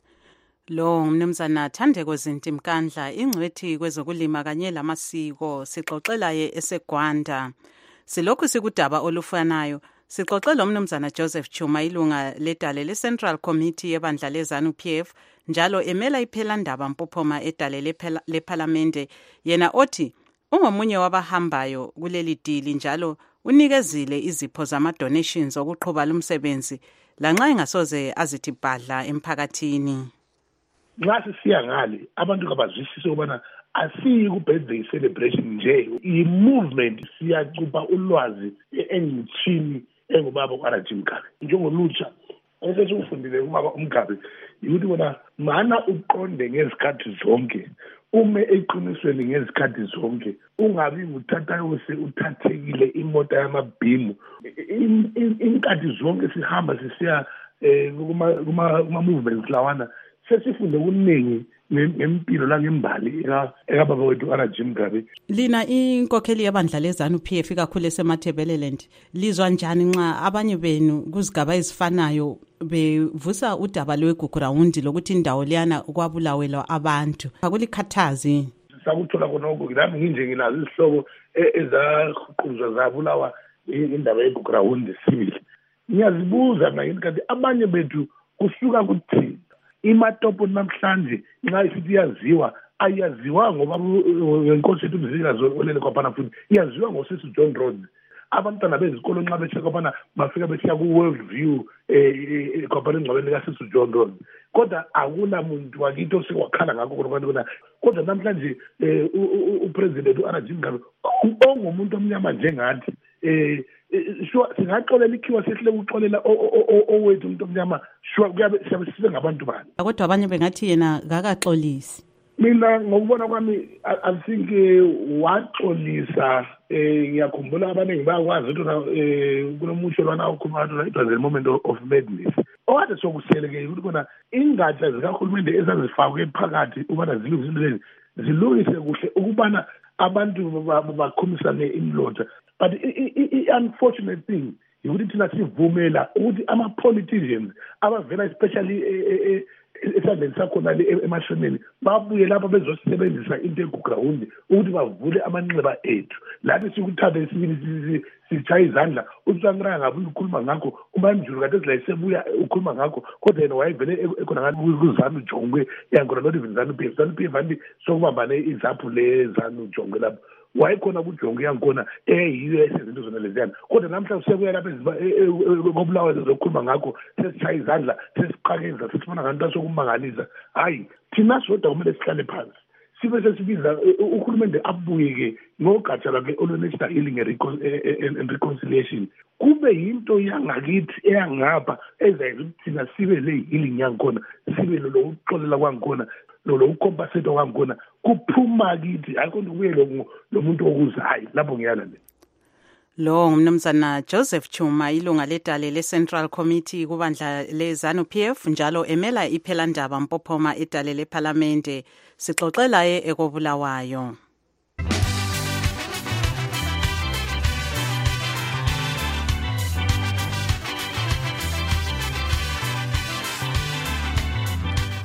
Lo mnumzana Thandeko Zinti Mkandla ingcwethi kwezokulima kanye lamasiko sixoxela ye eseGwanda. Silokhu sikudaba olufanayo sixoxela umnumzana Joseph Chuma ilunga ledale leCentral Committee yebandla leZANU-PF njalo emela iphelandaba Mpophoma edale leParlamente yena othi ungomunye wabahambayo kuleli dili njalo unikezile izipho zama-donations okuqhuba lumsebenzi lanxa engasoze azithi bhadla emphakathini. Nxa sisiya ngale abantu kabazwisise ukubana asiyi ku-birthday celebration nje i-movement siyacupha ulwazi engithini engubaba uArati Mgabe njengolutsha esesifundile ubaba uMgabe ukuthi bona mana uqonde ngezikhathi zonke ume eqinisweni ngezikhathi zonke ungabi nguthatha uthathekile imota yamabhimu inkathi zonke sihamba sisiya kuma-movements lawana sesifunde kuningi ngempilo la ngembali ekababa wethu uArati Mgabe. Lina inkokheli yabandla leZANU-PF ikakhulu esemathebeleland lizwa njani nxa abanye benu kuzigaba ezifanayo bevusa udaba lweGugurawundi lokuthi indawo leyana kwabulawelwa abantu akulikhathazi? Sakuthola khonoko nami nginje nginazo izihlobo ezahuquzwa zabulawa indaba yeGugurawundi sibili ngiyazibuza manje kanti abanye bethu kusuka kuthini iMatopo namhlanje nxa isithi yaziwa ayaziwa ngoba ngenkosi yethu umzilikazi olele kwaphana futhi yaziwa ngosisi John Rhodes abantwana bezikolo nxa betshiya kwaphana bafika betshiya ku-World View kwaphana engcwabeni likasisi John Rhodes kodwa akula muntu wakithi osekwakhala ngakho khona kodwa namhlanje upresident uArati Mgabe ongumuntu omnyama njengathi singaxolela ikhiwa sehle ukuxolela owethu umuntu omnyama kuyabe sibe ngabantu bani kodwa abanye bengathi yena kakaxolisi. Mina ngokubona kwami I think waxolisa ngiyakhumbula abaningi bayakwazi ukuthi kunomusho lwana ukhuluma ngathi it was a moment of madness okade sokuseleke ukuthi kona ingatsha zikahulumende ezazifakwe phakathi ukubana zilungise zilungise kuhle ukubana abantu bakhumisane imlotha. But i-unfortunate thing ukuthi thina sivumela ukuthi ama-politicians abavela especially esandleni sakhona emashoneni babuye lapha bezosebenzisa into eGugurawundi ukuthi bavule amanxeba ethu lathi sikuthathe sibili sitshaye izandla uSangiraya ngabuye ukhuluma ngakho uManjulu kade silayisebuya ukhuluma ngakho kodwa yena wayevele ekhona ngathi kuzanu Jongwe yankona not even ZANU-PF anti sokubambane izaphu leZANU Jongwe lapho wayekhona kuJongwe yankona yiyo esezinto zona leziyana kodwa namhlanje siyabuya lapha kobulawa zokukhuluma ngakho sesitshaye izandla sesiqakeza sesifuna nganto sokumangalisa hayi thina sodwa kumele sihlale phansi sibe sesibiza uhulumende abuye-ke ngogatsha lwakhe olwe-National Healing and Reconciliation kube yinto yangakithi eyangapha ezayenza ukuthi thina sibe le-healing yankhona sibe lokuxolela kwangikhona lokukompasethwa kwangikhona kuphuma kithi ayikho nto kuye lo muntu okuzayo lapho ngiyala le. Lo ngumnumzana Joseph Chuma ilunga ledale leCentral Committee kubandla leZANU-PF njalo emela iphelandaba Mpophoma edale leParlamente sixoxela ekobulawayo.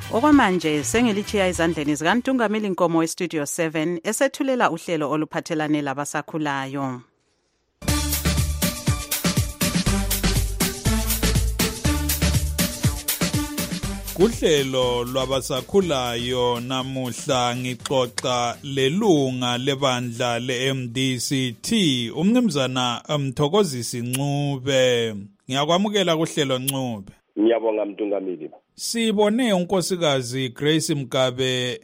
Okwamanje sengilichiya izandleni zikaNtungameli Nkomo weStudio 7 esethulela uhlelo oluphathelane labasakhulayo. Kuhlelo lwabasakhulayo namuhla ngixoxa lelunga lebandla leMDCT umnumzana Mthokozisi Ncube. Ngiyakwamukela kuhlelo Ncube. Ngiyabonga Mtungameli. Sibone unkosikazi Grace Mgabe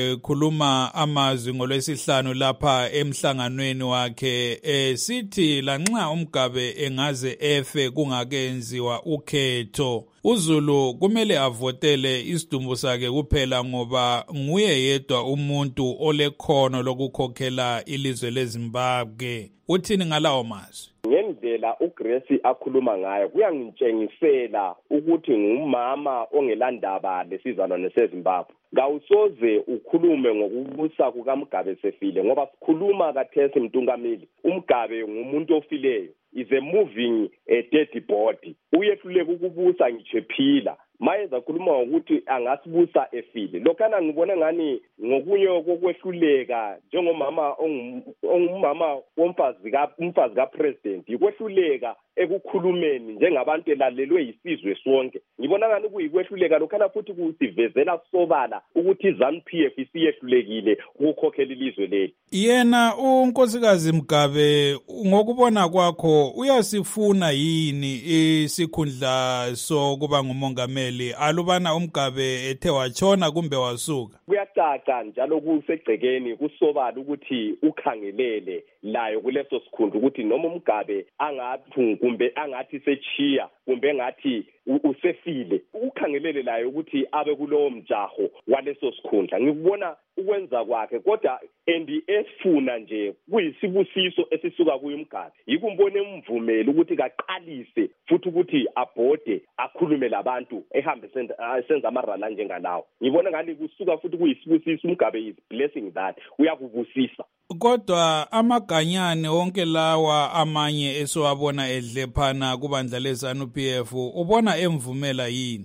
khuluma amazwi ngolwesihlanu lapha emhlanganweni wakhe sithi lanxa uMgabe engaze efe kungakenziwa ukhetho uZulu kumele avotele isidumbu sakhe kuphela ngoba nguye yedwa umuntu olekhono lokukhokhela ilizwe leZimbabwe. Uthini ngalawo mazwi? Ngendlela uGrace akhuluma ngayo kuyangitshengisela ukuthi ngumama ongelandaba lesizalwane seZimbabwe. Kawusoze ukhulume ngokubusa kukaMgabe sefile ngoba sikhuluma kathesi Mtungameli. uMgabe ngumuntu ofileyo. Is a moving dead body. Uyehluleka ukubusa ngichephila. Mayeza khuluma ukuthi angasibusa efile. Lokana ngibona ngani ngokunye kokwehluleka njengomama ongumama womfazi kapresident. Ikwehluleka ekukhulumeni njengabantu elalelwe yisizwe sonke. Ngibona ngani kuyikwehluleka lokana futhi kusivezela sobala ukuthi iZANU-PF isiyehlulekile ukukhokhela ilizwe leli. Yena unkosikazi Mgabe ngokubona kwakho uyasifuna yini isikhundla sokuba ngumongameli alubana uMgabe ethe wachona kumbe wasuka? Kuyacaca njalo kusegcekeni kusobala ukuthi ukhangelele layo kuleso sikhundla ukuthi noma uMgabe angathi kumbe angathi sechiya kumbe ngathi usefile ukhangelele layo ukuthi abe kulowo mjaho waleso sikhundla. Ngikubona ukwenza kwakhe kodwa esifuna nje kuyisibusiso esisuka kuye uMgabe. Yikumbone emvumela ukuthi kaqalise futhi ukuthi abhode akhulume labantu ehambe senza amarala njengalawo. Ngibona ngani kusuka futhi kuyisibusiso uMgabe is blessing that uyakubusisa. Kodwa amaganyane wonke lawa amanye esowabona edlephana kubandla leZANU-PF ubona emvumela yini?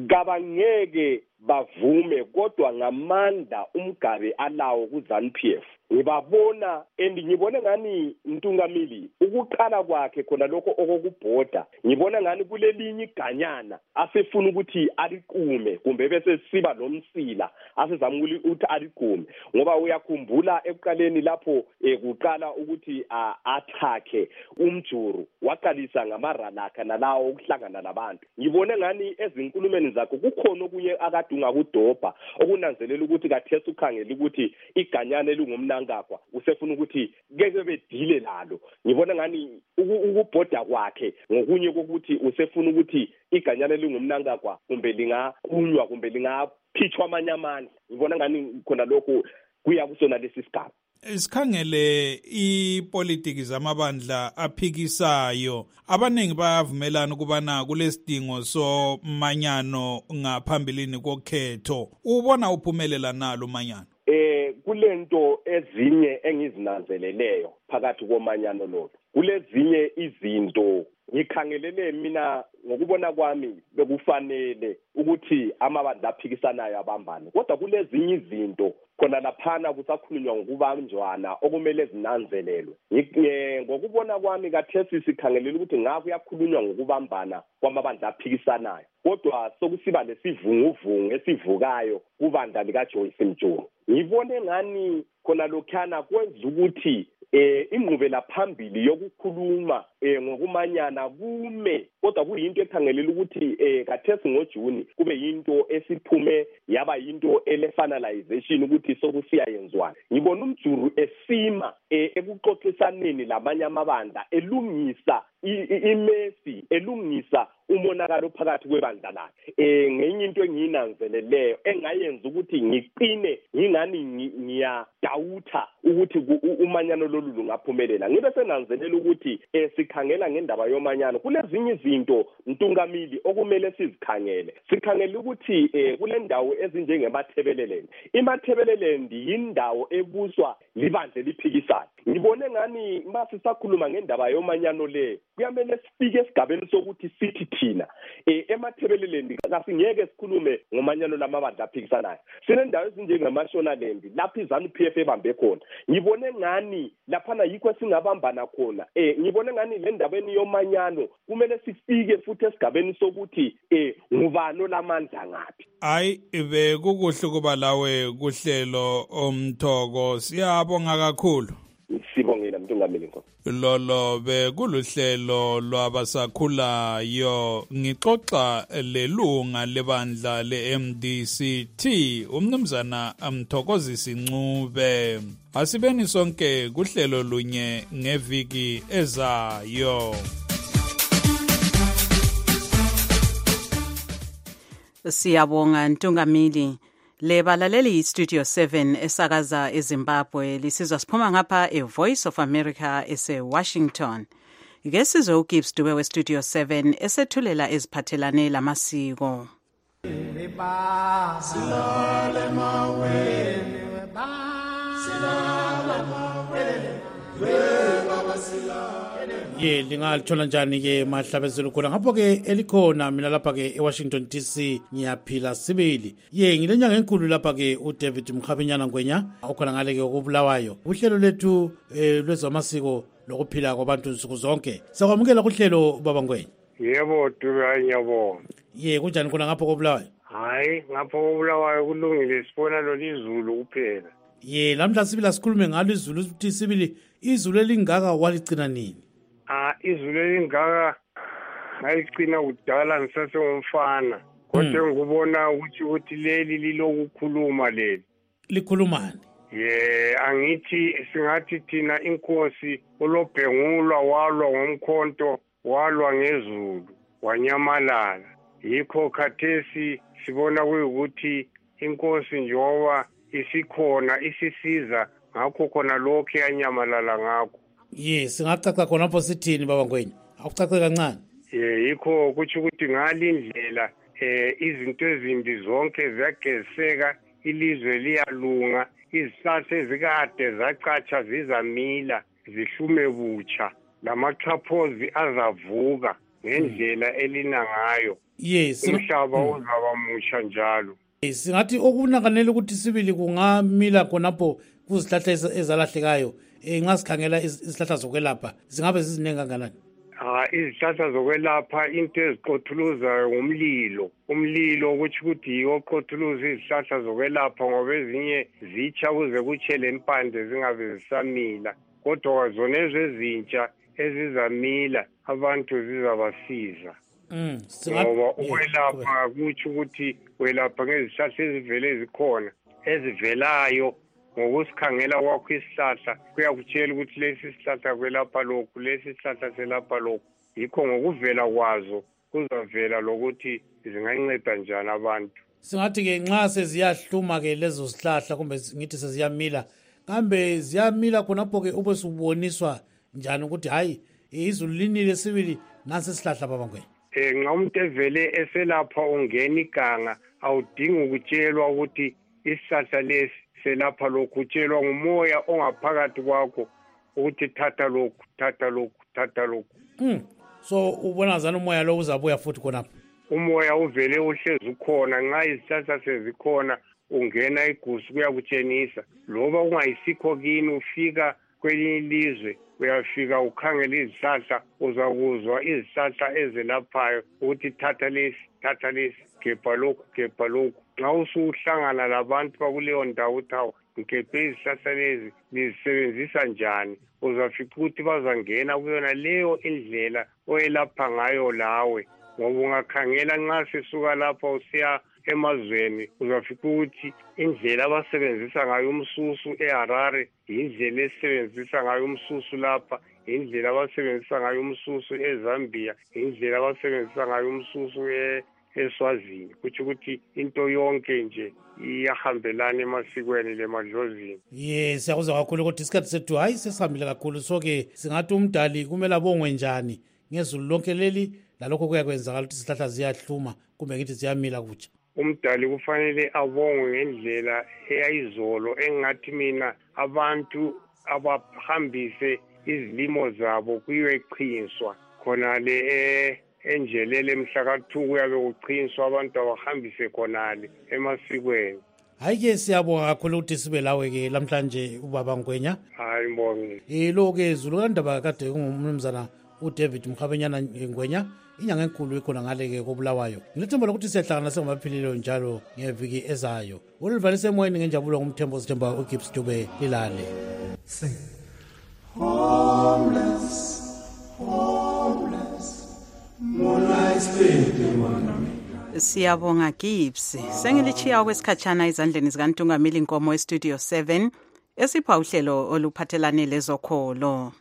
Kabangeke bavume kodwa ngamandla uMgabe alawo kuZANU-PF. Ngibabona ngibona ngani Mtungameli ukuqala kwakhe khona lokho okokubhoda ngibona ngani kulelinye iganyana asefuna ukuthi aliqume kumbe bese siba nomsila asezamula ukuthi aliqume ngoba uyakhumbula ekuqaleni lapho kuqala ukuthi athakhe umjuru waqalisa ngamaralakha nalawo ukuhlangana nabantu. Ngibone ngani ezinkulumeni zakhe kukhona okunye akadunga kudobha okunanzelela ukuthi kathesa ukhangela ukuthi iganyana elingumna ngakwa usefuna ukuthi ngeke bedile lalo. Ngibona ngani ukubhoda kwakhe ngokunye kokuthi usefuna ukuthi iganyana lingumnangakwa kumbe lingaqunywa kumbe lingaphithwa amanyamani. Ngibona ngani khona lokho kuya kusona lesi sigaba. Isikhangele ipolitiki zamabandla aphikisayo abaningi bayavumelana ukubana kulesidingo somanyano ngaphambilini kokhetho. Ubona uphumelela nalo umanyano? Kulento ezinye engizinanzeleleyo phakathi komanyano lolu. Kulezinye izinto ngikhangelele mina ngokubona kwami bekufanele ukuthi amabandla aphikisanayo abambane. Kodwa kulezinye izinto khona laphana kusakhulunywa ngokubanjwana okumele zinanzelelwe. Ngokubona kwami kathesi sikhangelela ukuthi ngaku yakhulunywa ngokubambana kwamabandla aphikisanayo. Kodwa sokusiba lesivunguvungu esivukayo kubandla likaJoyce Mjulu. Ngibone ngani khona lokhana kwenza ukuthi ingqubela phambili yokukhuluma ngokumanyana kume kodwa kuyinto ekhangelela ukuthi kathesi ngoJuni kube yinto esiphume yaba yinto ele-finalization ukuthi sokusiya yenzwana. Ngibona umjuru esima ekuxoxisaneni lamanye amabandla elungisa imesi elungisa umonakalo phakathi kwebandla lakhe. Ngenye into engiyinanzeleleyo engayenza ukuthi ngiqine ngingani ngiyadawutha ukuthi umanyano lolu lungaphumelela. Ngibe senanzelela ukuthi sikhangela ngendaba yomanyano kulezinye izinto Mtungameli okumele sizikhangele. Sikhangele ukuthi kule ndawo ezinjengemathebeleleni. Imathebeleleni yindawo ebuswa libandla liphikisayo. Ngibone ngani masisakhuluma ngendaba yomanyano le kuyamele sifike esigabeni sokuthi sithi thina emathebeleleni kasingeke sikhulume ngomanyano lamabandla aphikisanayo. Sinendawo ezinjengamashonalandi lapho iZANU-PF ebambe khona. Ngibone ngani laphana yikho esingabambana khona. Ngibone ngani le ndabeni yomanyano kumele sifike futhi esigabeni sokuthi ngubano lamandla ngapi. Hayi bekukuhle kuba lawe kuhlelo omthoko. Siyabonga kakhulu. Sibongela Mtungameli Nkosi. Lolo bekuluhlelo lwabasakhulayo ngixoxa lelunga lebandla le-MDCT umnumzana Mthokozisi Ncube. Asibeni sonke kuhlelo lunye ngeviki ezayo. Siyabonga Ntungamili. Le balaleli Studio 7 esakaza eZimbabwe lisizwa siphuma ngapha eVoice of America ese-Washington. Ke sizwe uGibbs Dube we-Studio 7 esethulela eziphathelane lamasiko. Lingalithola njani ke mahlabezelo khona ngapho ke elikhona mina lapha ke eWashington DC ngiyaphila sibili. Ngilenyanga enkulu lapha ke uDavid Mkhabinyana Ngwenya okhona ngale ke okubulawayo. Uhlelo lethu lwezamasiko lokuphila kwabantu nsuku zonke. Sakwamukela kuhlelo baba Ngwenya. Yebo Dube ngiyabonga. Kunjani khona ngapho kobulawayo? Hayi ngapho kobulawayo kulungile sibona lo lizulu kuphela. Lamhla sibila sikhulume ngalo izulu ukuthi sibili izulu elingaka waligcina nini? Izulu elingaka ngaligcina kudala ngisasengumfana. Kodwa ngikubona ukuthi leli lilokukhuluma leli. Likhulumani? Angithi singathi thina inkosi olobhengulwa walwa ngomkhonto walwa ngezulu wanyamalala. Yikho khathesi sibona kuyukuthi inkosi njengoba isikhona isisiza ngakho khona lokho yanyamalala ngakho. Singacaca khonapho sithini baba Ngwenya? Akucace kancane. Yikho kuthi ukuthi ngalindlela izinto ezimbi zonke ziyageziseka, ilizwe liyalunga, izihlahla ezikade zacatsha zizamila zihlume butsha, lamachaphozi azavuka ngendlela elina ngayo. Umhlaba uzaba mutsha njalo. Singathi okunakanele ukuthi sibili kungamila khonapho kuzihlahla ezalahlekayo ngasikhangela izihlahla zokwelapha zingabe ziziningi kangakanani? Izihlahla zokwelapha into eziqothuluzayo umlilo ukuthi yiwo oqothuluza izihlahla zokwelapha ngoba ezinye zitsha kuze kutshele impande zingabe zisamila, kodwa zona ezintsha ezizamila abantu zizabasiza. Ngoba ukwelapha kuthi ukuthi welapha ngezihlahla ezivele ezikhona ezivelayo ngokusikhangela kwakho isihlahla kuyakutshela ukuthi lesi sihlahla kwelapha lokhu, lesi sihlahla selapha lokhu. Yikho ngokuvela kwazo kuzavela lokuthi zinganceda njani abantu. Singathi ke nxa seziyahluma ke lezo sihlahla kumbe ngithi seziyamila kambe ziyamila khonapho ke ube suboniswa njani ukuthi hayi izulu linile sibili nasi sihlahla baba Ngwenya? Nxa umuntu evele eselapha ungena iganga awudingi ukutshelwa ukuthi isihlahla lesi selapha lokhu, utshelwa ngumoya ongaphakathi kwakho ukuthi thatha lokhu, thatha lokhu, thatha lokhu. So ubona zana umoya lo uzabuya futhi khonapho? Umoya uvele uhlezi ukhona, nxa izihlahla sezikhona ungena igusu kuyakutshenisa. Loba ungayisikho kini ufika kwelinye ilizwe uyafika ukhangela izihlahla uzakuzwa izihlahla ezelaphayo ukuthi thatha lesi, thatha lesi, gebha lokhu, gebha lokhu. Nxa usuhlangana labantu bakuleyo ndawo uthi hawu ngebhe izihlahla lezi nizisebenzisa njani, uzafika ukuthi bazangena kuyona leyo indlela oyelapha ngayo lawe. Ngoba ungakhangela nxa sisuka lapha usiya emazweni uzafika ukuthi indlela abasebenzisa ngayo umsusu eHarare indlela esebenzisa ngayo umsusu lapha, indlela abasebenzisa ngayo umsusu eZambia, indlela abasebenzisa ngayo umsusu eSwazini. Kuthi ukuthi into yonke nje iyahambelana emasikweni lemadlozini. Siyakuzwa kakhulu ukuthi isikhathi sethu hayi sesihambile kakhulu, so ke singathi umdali kumele abongwe njani ngezulu lonke leli lalokho kuyakwenzakala ukuthi izihlahla ziyahluma kumbe ngithi ziyamila kutsha. Umdali kufanele abongwe ngendlela eyayizolo engathi mina abantu abahambise izilimo zabo kuyiwe qiniswa khonale enjelele mhlaka-2 kuyabe kuchinswa abantu abahambise khonale emasikweni. Hayi-ke siyabonga kakhulu ukuthi sibe lawe-ke lamhlanje ubaba Ngwenya. Hayi mbongi. Lo-ke Zulu kandaba kade kungumnumzana uDavid Mkhabenyana Ngwenya inyanga enkulu ikhona ngale-ke kobulawayo. Ngilethemba lokuthi siyahlangana sengamaphililo njalo ngeviki ezayo. Ulivalise emoyeni ngenjabulo ngumthembo sithemba uGibbs Dube Lilale. Sing. Homeless, homeless, moonlight spinning on. Siyabonga Gibbs. Sengilichiya kwesikhatshana izandleni zikaNtungamili Nkomo eStudio 7 esipha uhlelo oluphathelane lezokholo.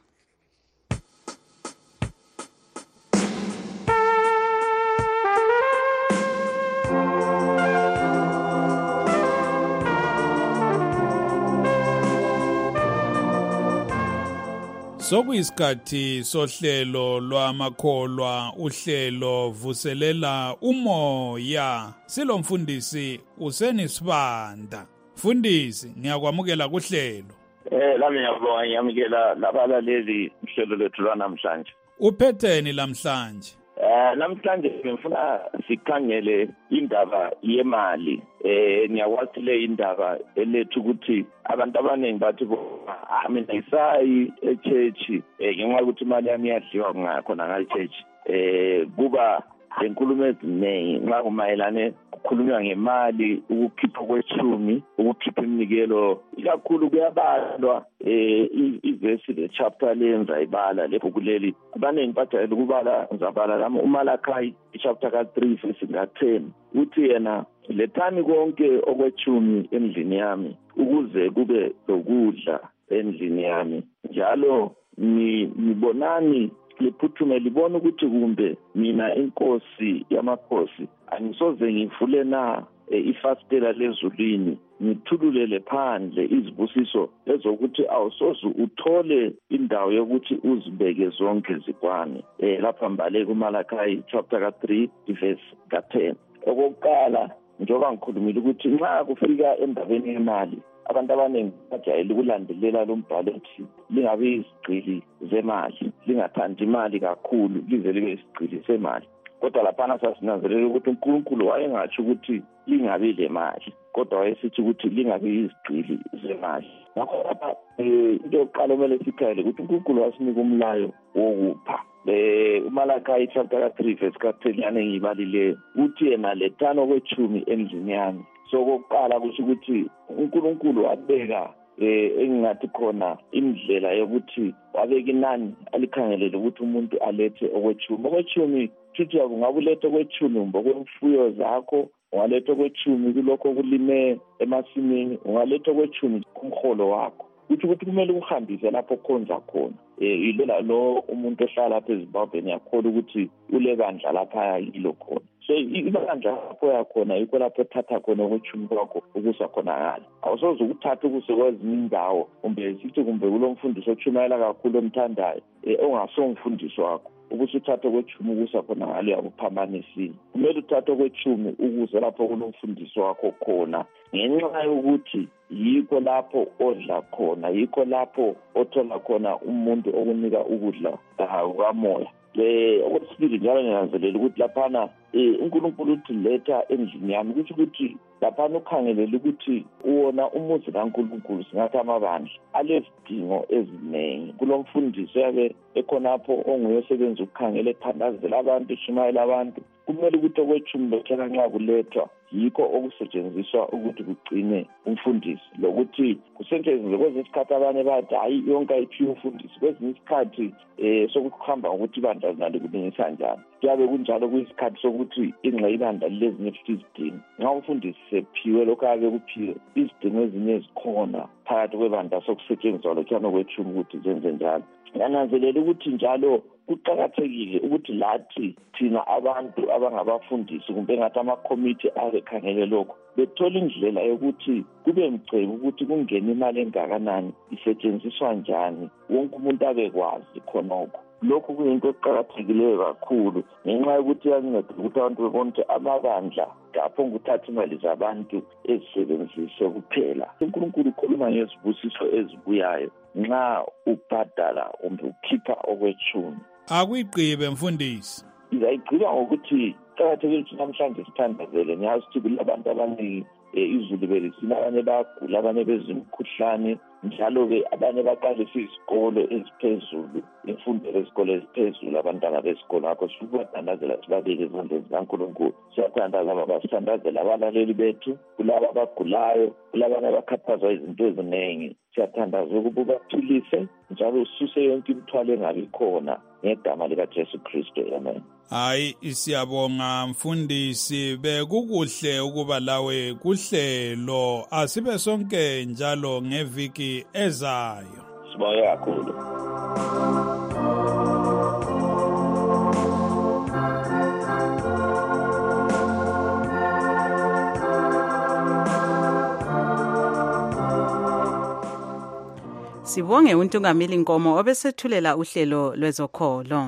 Sokuyisikhathi sohlelo lwamakholwa uhlelo vuselela umoya silomfundisi usenisibanda. Mfundisi ngiyakwamukela kuhlelo. Lami ngiyabonga ngiyamukela labalaleli uhlelo lethu lwanamhlanje. Uphetheni lamhlanje? Namhlanje ngifuna sikhangele indaba yemali. Ngiyakwazi le indaba elethu ukuthi abantu abaningi bathi mina isayi echurch ngenxa ukuthi imali yami iyadliwa ngakhona ngechurch. Kuba lenkulumo eziningi nxa kumayelane kukhulunywa ngemali, ukukhipha kwethumi, ukukhipha iminikelo, ikakhulu kuyabalwa ivesi le chapter lenza ibala lebhuku leli. Abaningi bajayele ukubala ngizabala lami uMalachi chapter ka3 verse ka10 uthi yena lethani konke okwethumi endlini yami ukuze kube lokudla endlini yami, njalo nibonani liphuthume libona ukuthi kumbe mina inkosi yamakhosi angisoze ngivule na ifastela lezulwini ngithululele phandle izibusiso ezokuthi awusoze uthole indawo yokuthi uzibeke zonke zikwane. Lapha mbale kuMalachi chapter ka3 verse ka10. Okokuqala njengoba ngikhulumile ukuthi nxa kufika endabeni yemali abantu abaningi bajayele ukulandelela lo mbhalo ethi lingabe izigqili zemali, lingathandi imali kakhulu lize libe isigqili semali. Kodwa laphana sasinanzelela ukuthi uNkulunkulu wayengatsho ukuthi lingabe le mali, kodwa wayesithi ukuthi lingabe izigqili zemali. Ngakho lapha into yokuqala kumele sikhayele ukuthi uNkulunkulu wasinika umlayo wokupha. uMalachi chapter ka3 verse ka10 engiyibalile uthi yena lethano kwethumi endlini yami. So kokuqala kusho ukuthi uNkulunkulu wabeka engingathi khona indlela yokuthi wabeka inani alikhangelele ukuthi umuntu alethe okwethumi. Okwethumi futhi ungabulethe okwethumi ngokwemfuyo zakho, ungalethe okwethumi kulokho okulime emasimini, ungalethe okwethumi kumholo wakho. Ukuthi kumele uhambise lapho khonza khona. Ilela lo umuntu ohlala lapha eZimbabwe yakholwa ukuthi ulebandla lapha yilo khona. So ibandla lapho yakhona yikho lapho thatha khona okwethumi kwakho ukusa khona ngala. Awusoze ukuthatha ukuse kwezinye indawo kumbe sithi kumbe kulomfundisi ochumayela kakhulu omthandayo ongasongumfundisi wakho ubusuthatha kwethumi ukusa khona ngalo yakuphambanisile. Kumele uthathe kwethumi ukuze lapho kulomfundisi wakho khona, ngenxa yokuthi yikho lapho odla khona, yikho lapho othola khona umuntu okunika ukudla kamoya. Okwesibili njalo ngiyanzelela ukuthi laphana uNkulunkulu uthi letha endlini yami, kusho ukuthi laphana ukhangelela ukuthi uwona umuzi kaNkulunkulu singathi amabandla alezidingo eziningi. Kulomfundisi yabe ekhonapho onguye osebenza ukukhangela ethandazela abantu, eshumayela abantu. Kumele ukuthi okwethumi lothela nxa kulethwa yikho okusetshenziswa ukuthi kugcine umfundisi, lokuthi kusetshenziswe kwezinye isikhathi abanye bathi hayi yonke ayiphiwe umfundisi, kwezinye isikhathi sokuhamba ngokuthi ibandla linalo kulungisa njani. Kuyabe kunjalo kuyisikhathi sokuthi ingxe ibandla lilezinye futhi izidingo. Nxa umfundisi sephiwe lokho ayabe kuphiwe, izidingo ezinye zikhona phakathi kwebandla sokusetshenziswa lothana okwethumi ukuthi zenze njalo. Ngiyananzelela ukuthi njalo kuqakathekile ukuthi lathi thina abantu abangabafundisi kumbe ngathi amakomiti abekhangele lokho bethola indlela yokuthi kube mcebo ukuthi kungena imali engakanani, isetshenziswa njani, wonke umuntu abekwazi khonokho. Lokhu kuyinto eqakathekileyo kakhulu ngenxa yokuthi yanceda ukuthi abantu bebone ukuthi amabandla kaphonga ukuthatha imali zabantu ezisebenzise kuphela. uNkulunkulu ukhuluma ngezibusiso ezibuyayo nxa ubhadala kumbe ukhipha okwethumi. Akuyigqibe mfundisi. Ngiyayigqiba ngokuthi qakathekile ukuthi namhlanje sithandazele. Ngiyazi ukuthi kulabantu abaningi izulu belisina, abanye bagula, abanye bezimkhuhlane, njalo-ke abanye baqalisa izikolo eziphezulu, imfundo yesikolo eziphezulu, abantwana besikolo. Ngakho sibathandazela sibabeke ezandleni zikaNkulunkulu. Siyathandaza baba, sithandazela abalaleli bethu, kulabo abagulayo, kulabanye abakhathazwa izinto eziningi. Siyathandaza ukuba baphilise njalo ususe yonke imithwalo engabi khona ngegama likaJesu Kristu. Amen. Hayi, siyabonga mfundisi, bekukuhle ukuba lawe kuhlelo. Asibe sonke njalo ngeviki ezayo. Sibonga kakhulu. Sibonge uNtungameli Nkomo obesethulela uhlelo lwezokholo.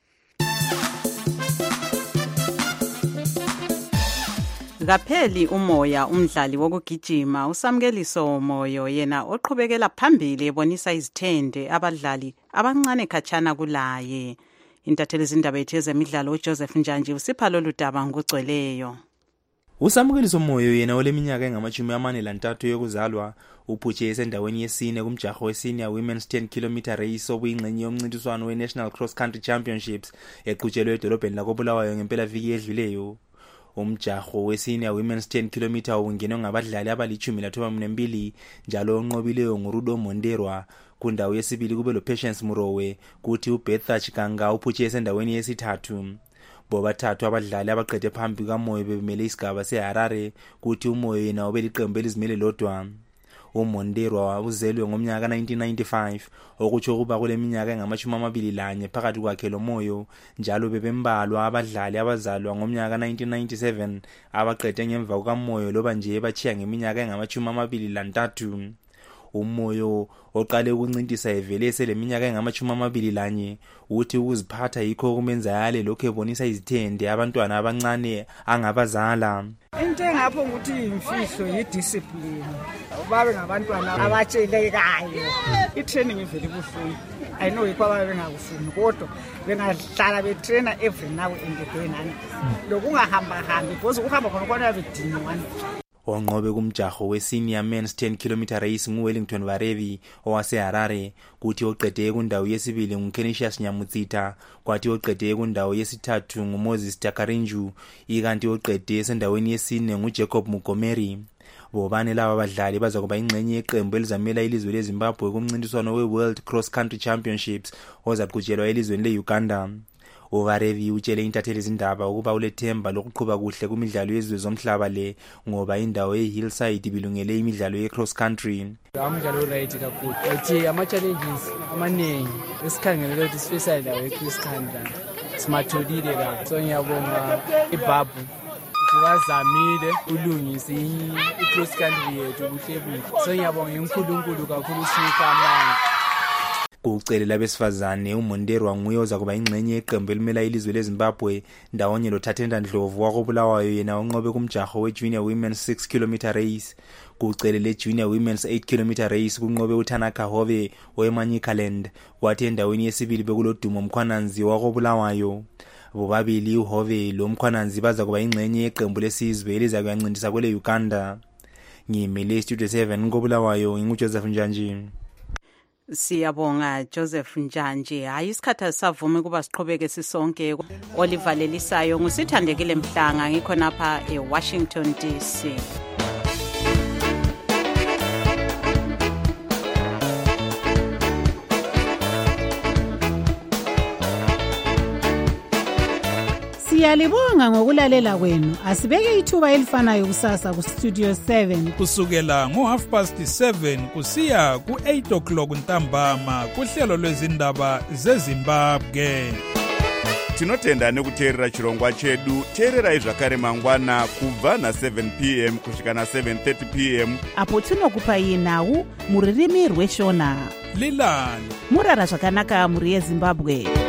Kapheli umoya umdlali wokugijima uSamkeliso Moyo, yena oqhubekela phambili ebonisa izithende abadlali abancane khatshana kulaye. Intatheli zindaba yethu ezemidlalo uJoseph Njanji usipha lolu daba ngokugcweleyo. uSamkeliso Moyo, yena oleminyaka engama-43 yokuzalwa, uphuthe esendaweni yesine kumjaho wesenior women's 10 km race obuyingxenye yomncintiswano we-National Cross Country Championships eqhutshelwe edolobheni lakoBulawayo ngempelaviki edluleyo. Umjaho wesenior women's 10 km ungenwe ngabadlali abali-12 njalo onqobileyo nguRudo Monderwa. Kundawo yesibili kube loPatience Murowe, kuthi uBetha Chikanga uphuthe esendaweni yesithathu. Bobathathu abadlali abaqede phambi kaMoyo bebemele isigaba seHarare, kuthi uMoyo yena ubeliqembu elizimele lodwa. uMonderwa uzelwe ngomnyaka 1995, okutsho ukuba kule minyaka engama-21 phakathi kwakhe loMoyo, njalo bebembalwa abadlali abazalwa ngomnyaka 1997 abaqede ngemva kukaMoyo loba nje bachiya ngeminyaka engama-23. uMoyo oqale ukuncintisa evele seleminyaka engama-21 uthi ukuziphatha yikho kumenza yale lokho ebonisa izithende abantwana abancane angabazala. Into engapho ukuthi imfihlo yidiscipline, babe ngabantwana abatshelekayo. I-training ivele ibuhlungu, I know yikho ababe bengakufuni, kodwa bengahlala betraina every now and then. Lokungahamba-hambi because ukuhamba khona kwana bediniwana. Onqobe kumjaho wesenior men's 10 km race nguWellington Varevi owaseHarare, kuthi oqede kundawo yesibili nguKenisius Nyamutsita, kwathi oqede kundawo yesithathu nguMoses Takarinju, ikanti oqede esendaweni yesine nguJacob Mugomeri. Bobane laba badlali bazakuba ingxenye yeqembu elizamela ilizwe leZimbabwe kumncintiswano we-World Cross Country Championships ozaqhutshelwa elizweni leUganda. uVarevi utshele intatheli zindaba ukuba ulethemba lokuqhuba kuhle kumidlalo yezwe zomhlaba le ngoba indawo ye-Hillside bilungele imidlalo ye-cross country. Amdlalo right kakhulu. Ethi ama-challenges amaningi esikhangelele ukuthi sifisa indawo ye-cross country simatholile la. So ngiyabonga iBabu wazamile ulungise i-cross country yethu kuhle kuhle. So ngiyabonga uNkulunkulu kakhulu sinika amandla. Kucelela besifazane uMonderwa nguye ozakuba ingxenye yeqembu elimela ilizwe leZimbabwe ndawonye loThathenda Ndlovu wakoBulawayo, yena onqobe kumjaho we-junior women's 6 km race. Kucelele junior women's 8 km race kunqobe uTanaka Hove weManyikaland, kwathi endaweni yesibili bekuloDumo Mkhwananzi wakoBulawayo. Bobabili uHove loMkhwananzi bazakuba ingxenye yeqembu lesizwe elizakuyancindisa kwele Uganda. Ngimele Studio 7 koBulawayo, nginguJoseph Njanji. Siyabonga Joseph Njanji. Hayi isikhathi savuma kuba siqhubeke sisonke. Olivalelisayo ngusithandekile Mhlanga, ngikho napha eWashington DC. Siyalibonga ngokulalela kwenu. Asibeke ithuba elifanayo kusasa ku Studio 7 kusukela ngo7:30 kusiya ku8 o'clock ntambama kuhlelo lwezindaba zeZimbabwe. Tinotenda nekuteerera chirongwa chedu. Teererai zvakare mangwana kubva na7 p.m. kusvika na7:30 p.m. apo tinokupai nhau muririmi rweShona. Lilani murara zvakanaka muri yeZimbabwe.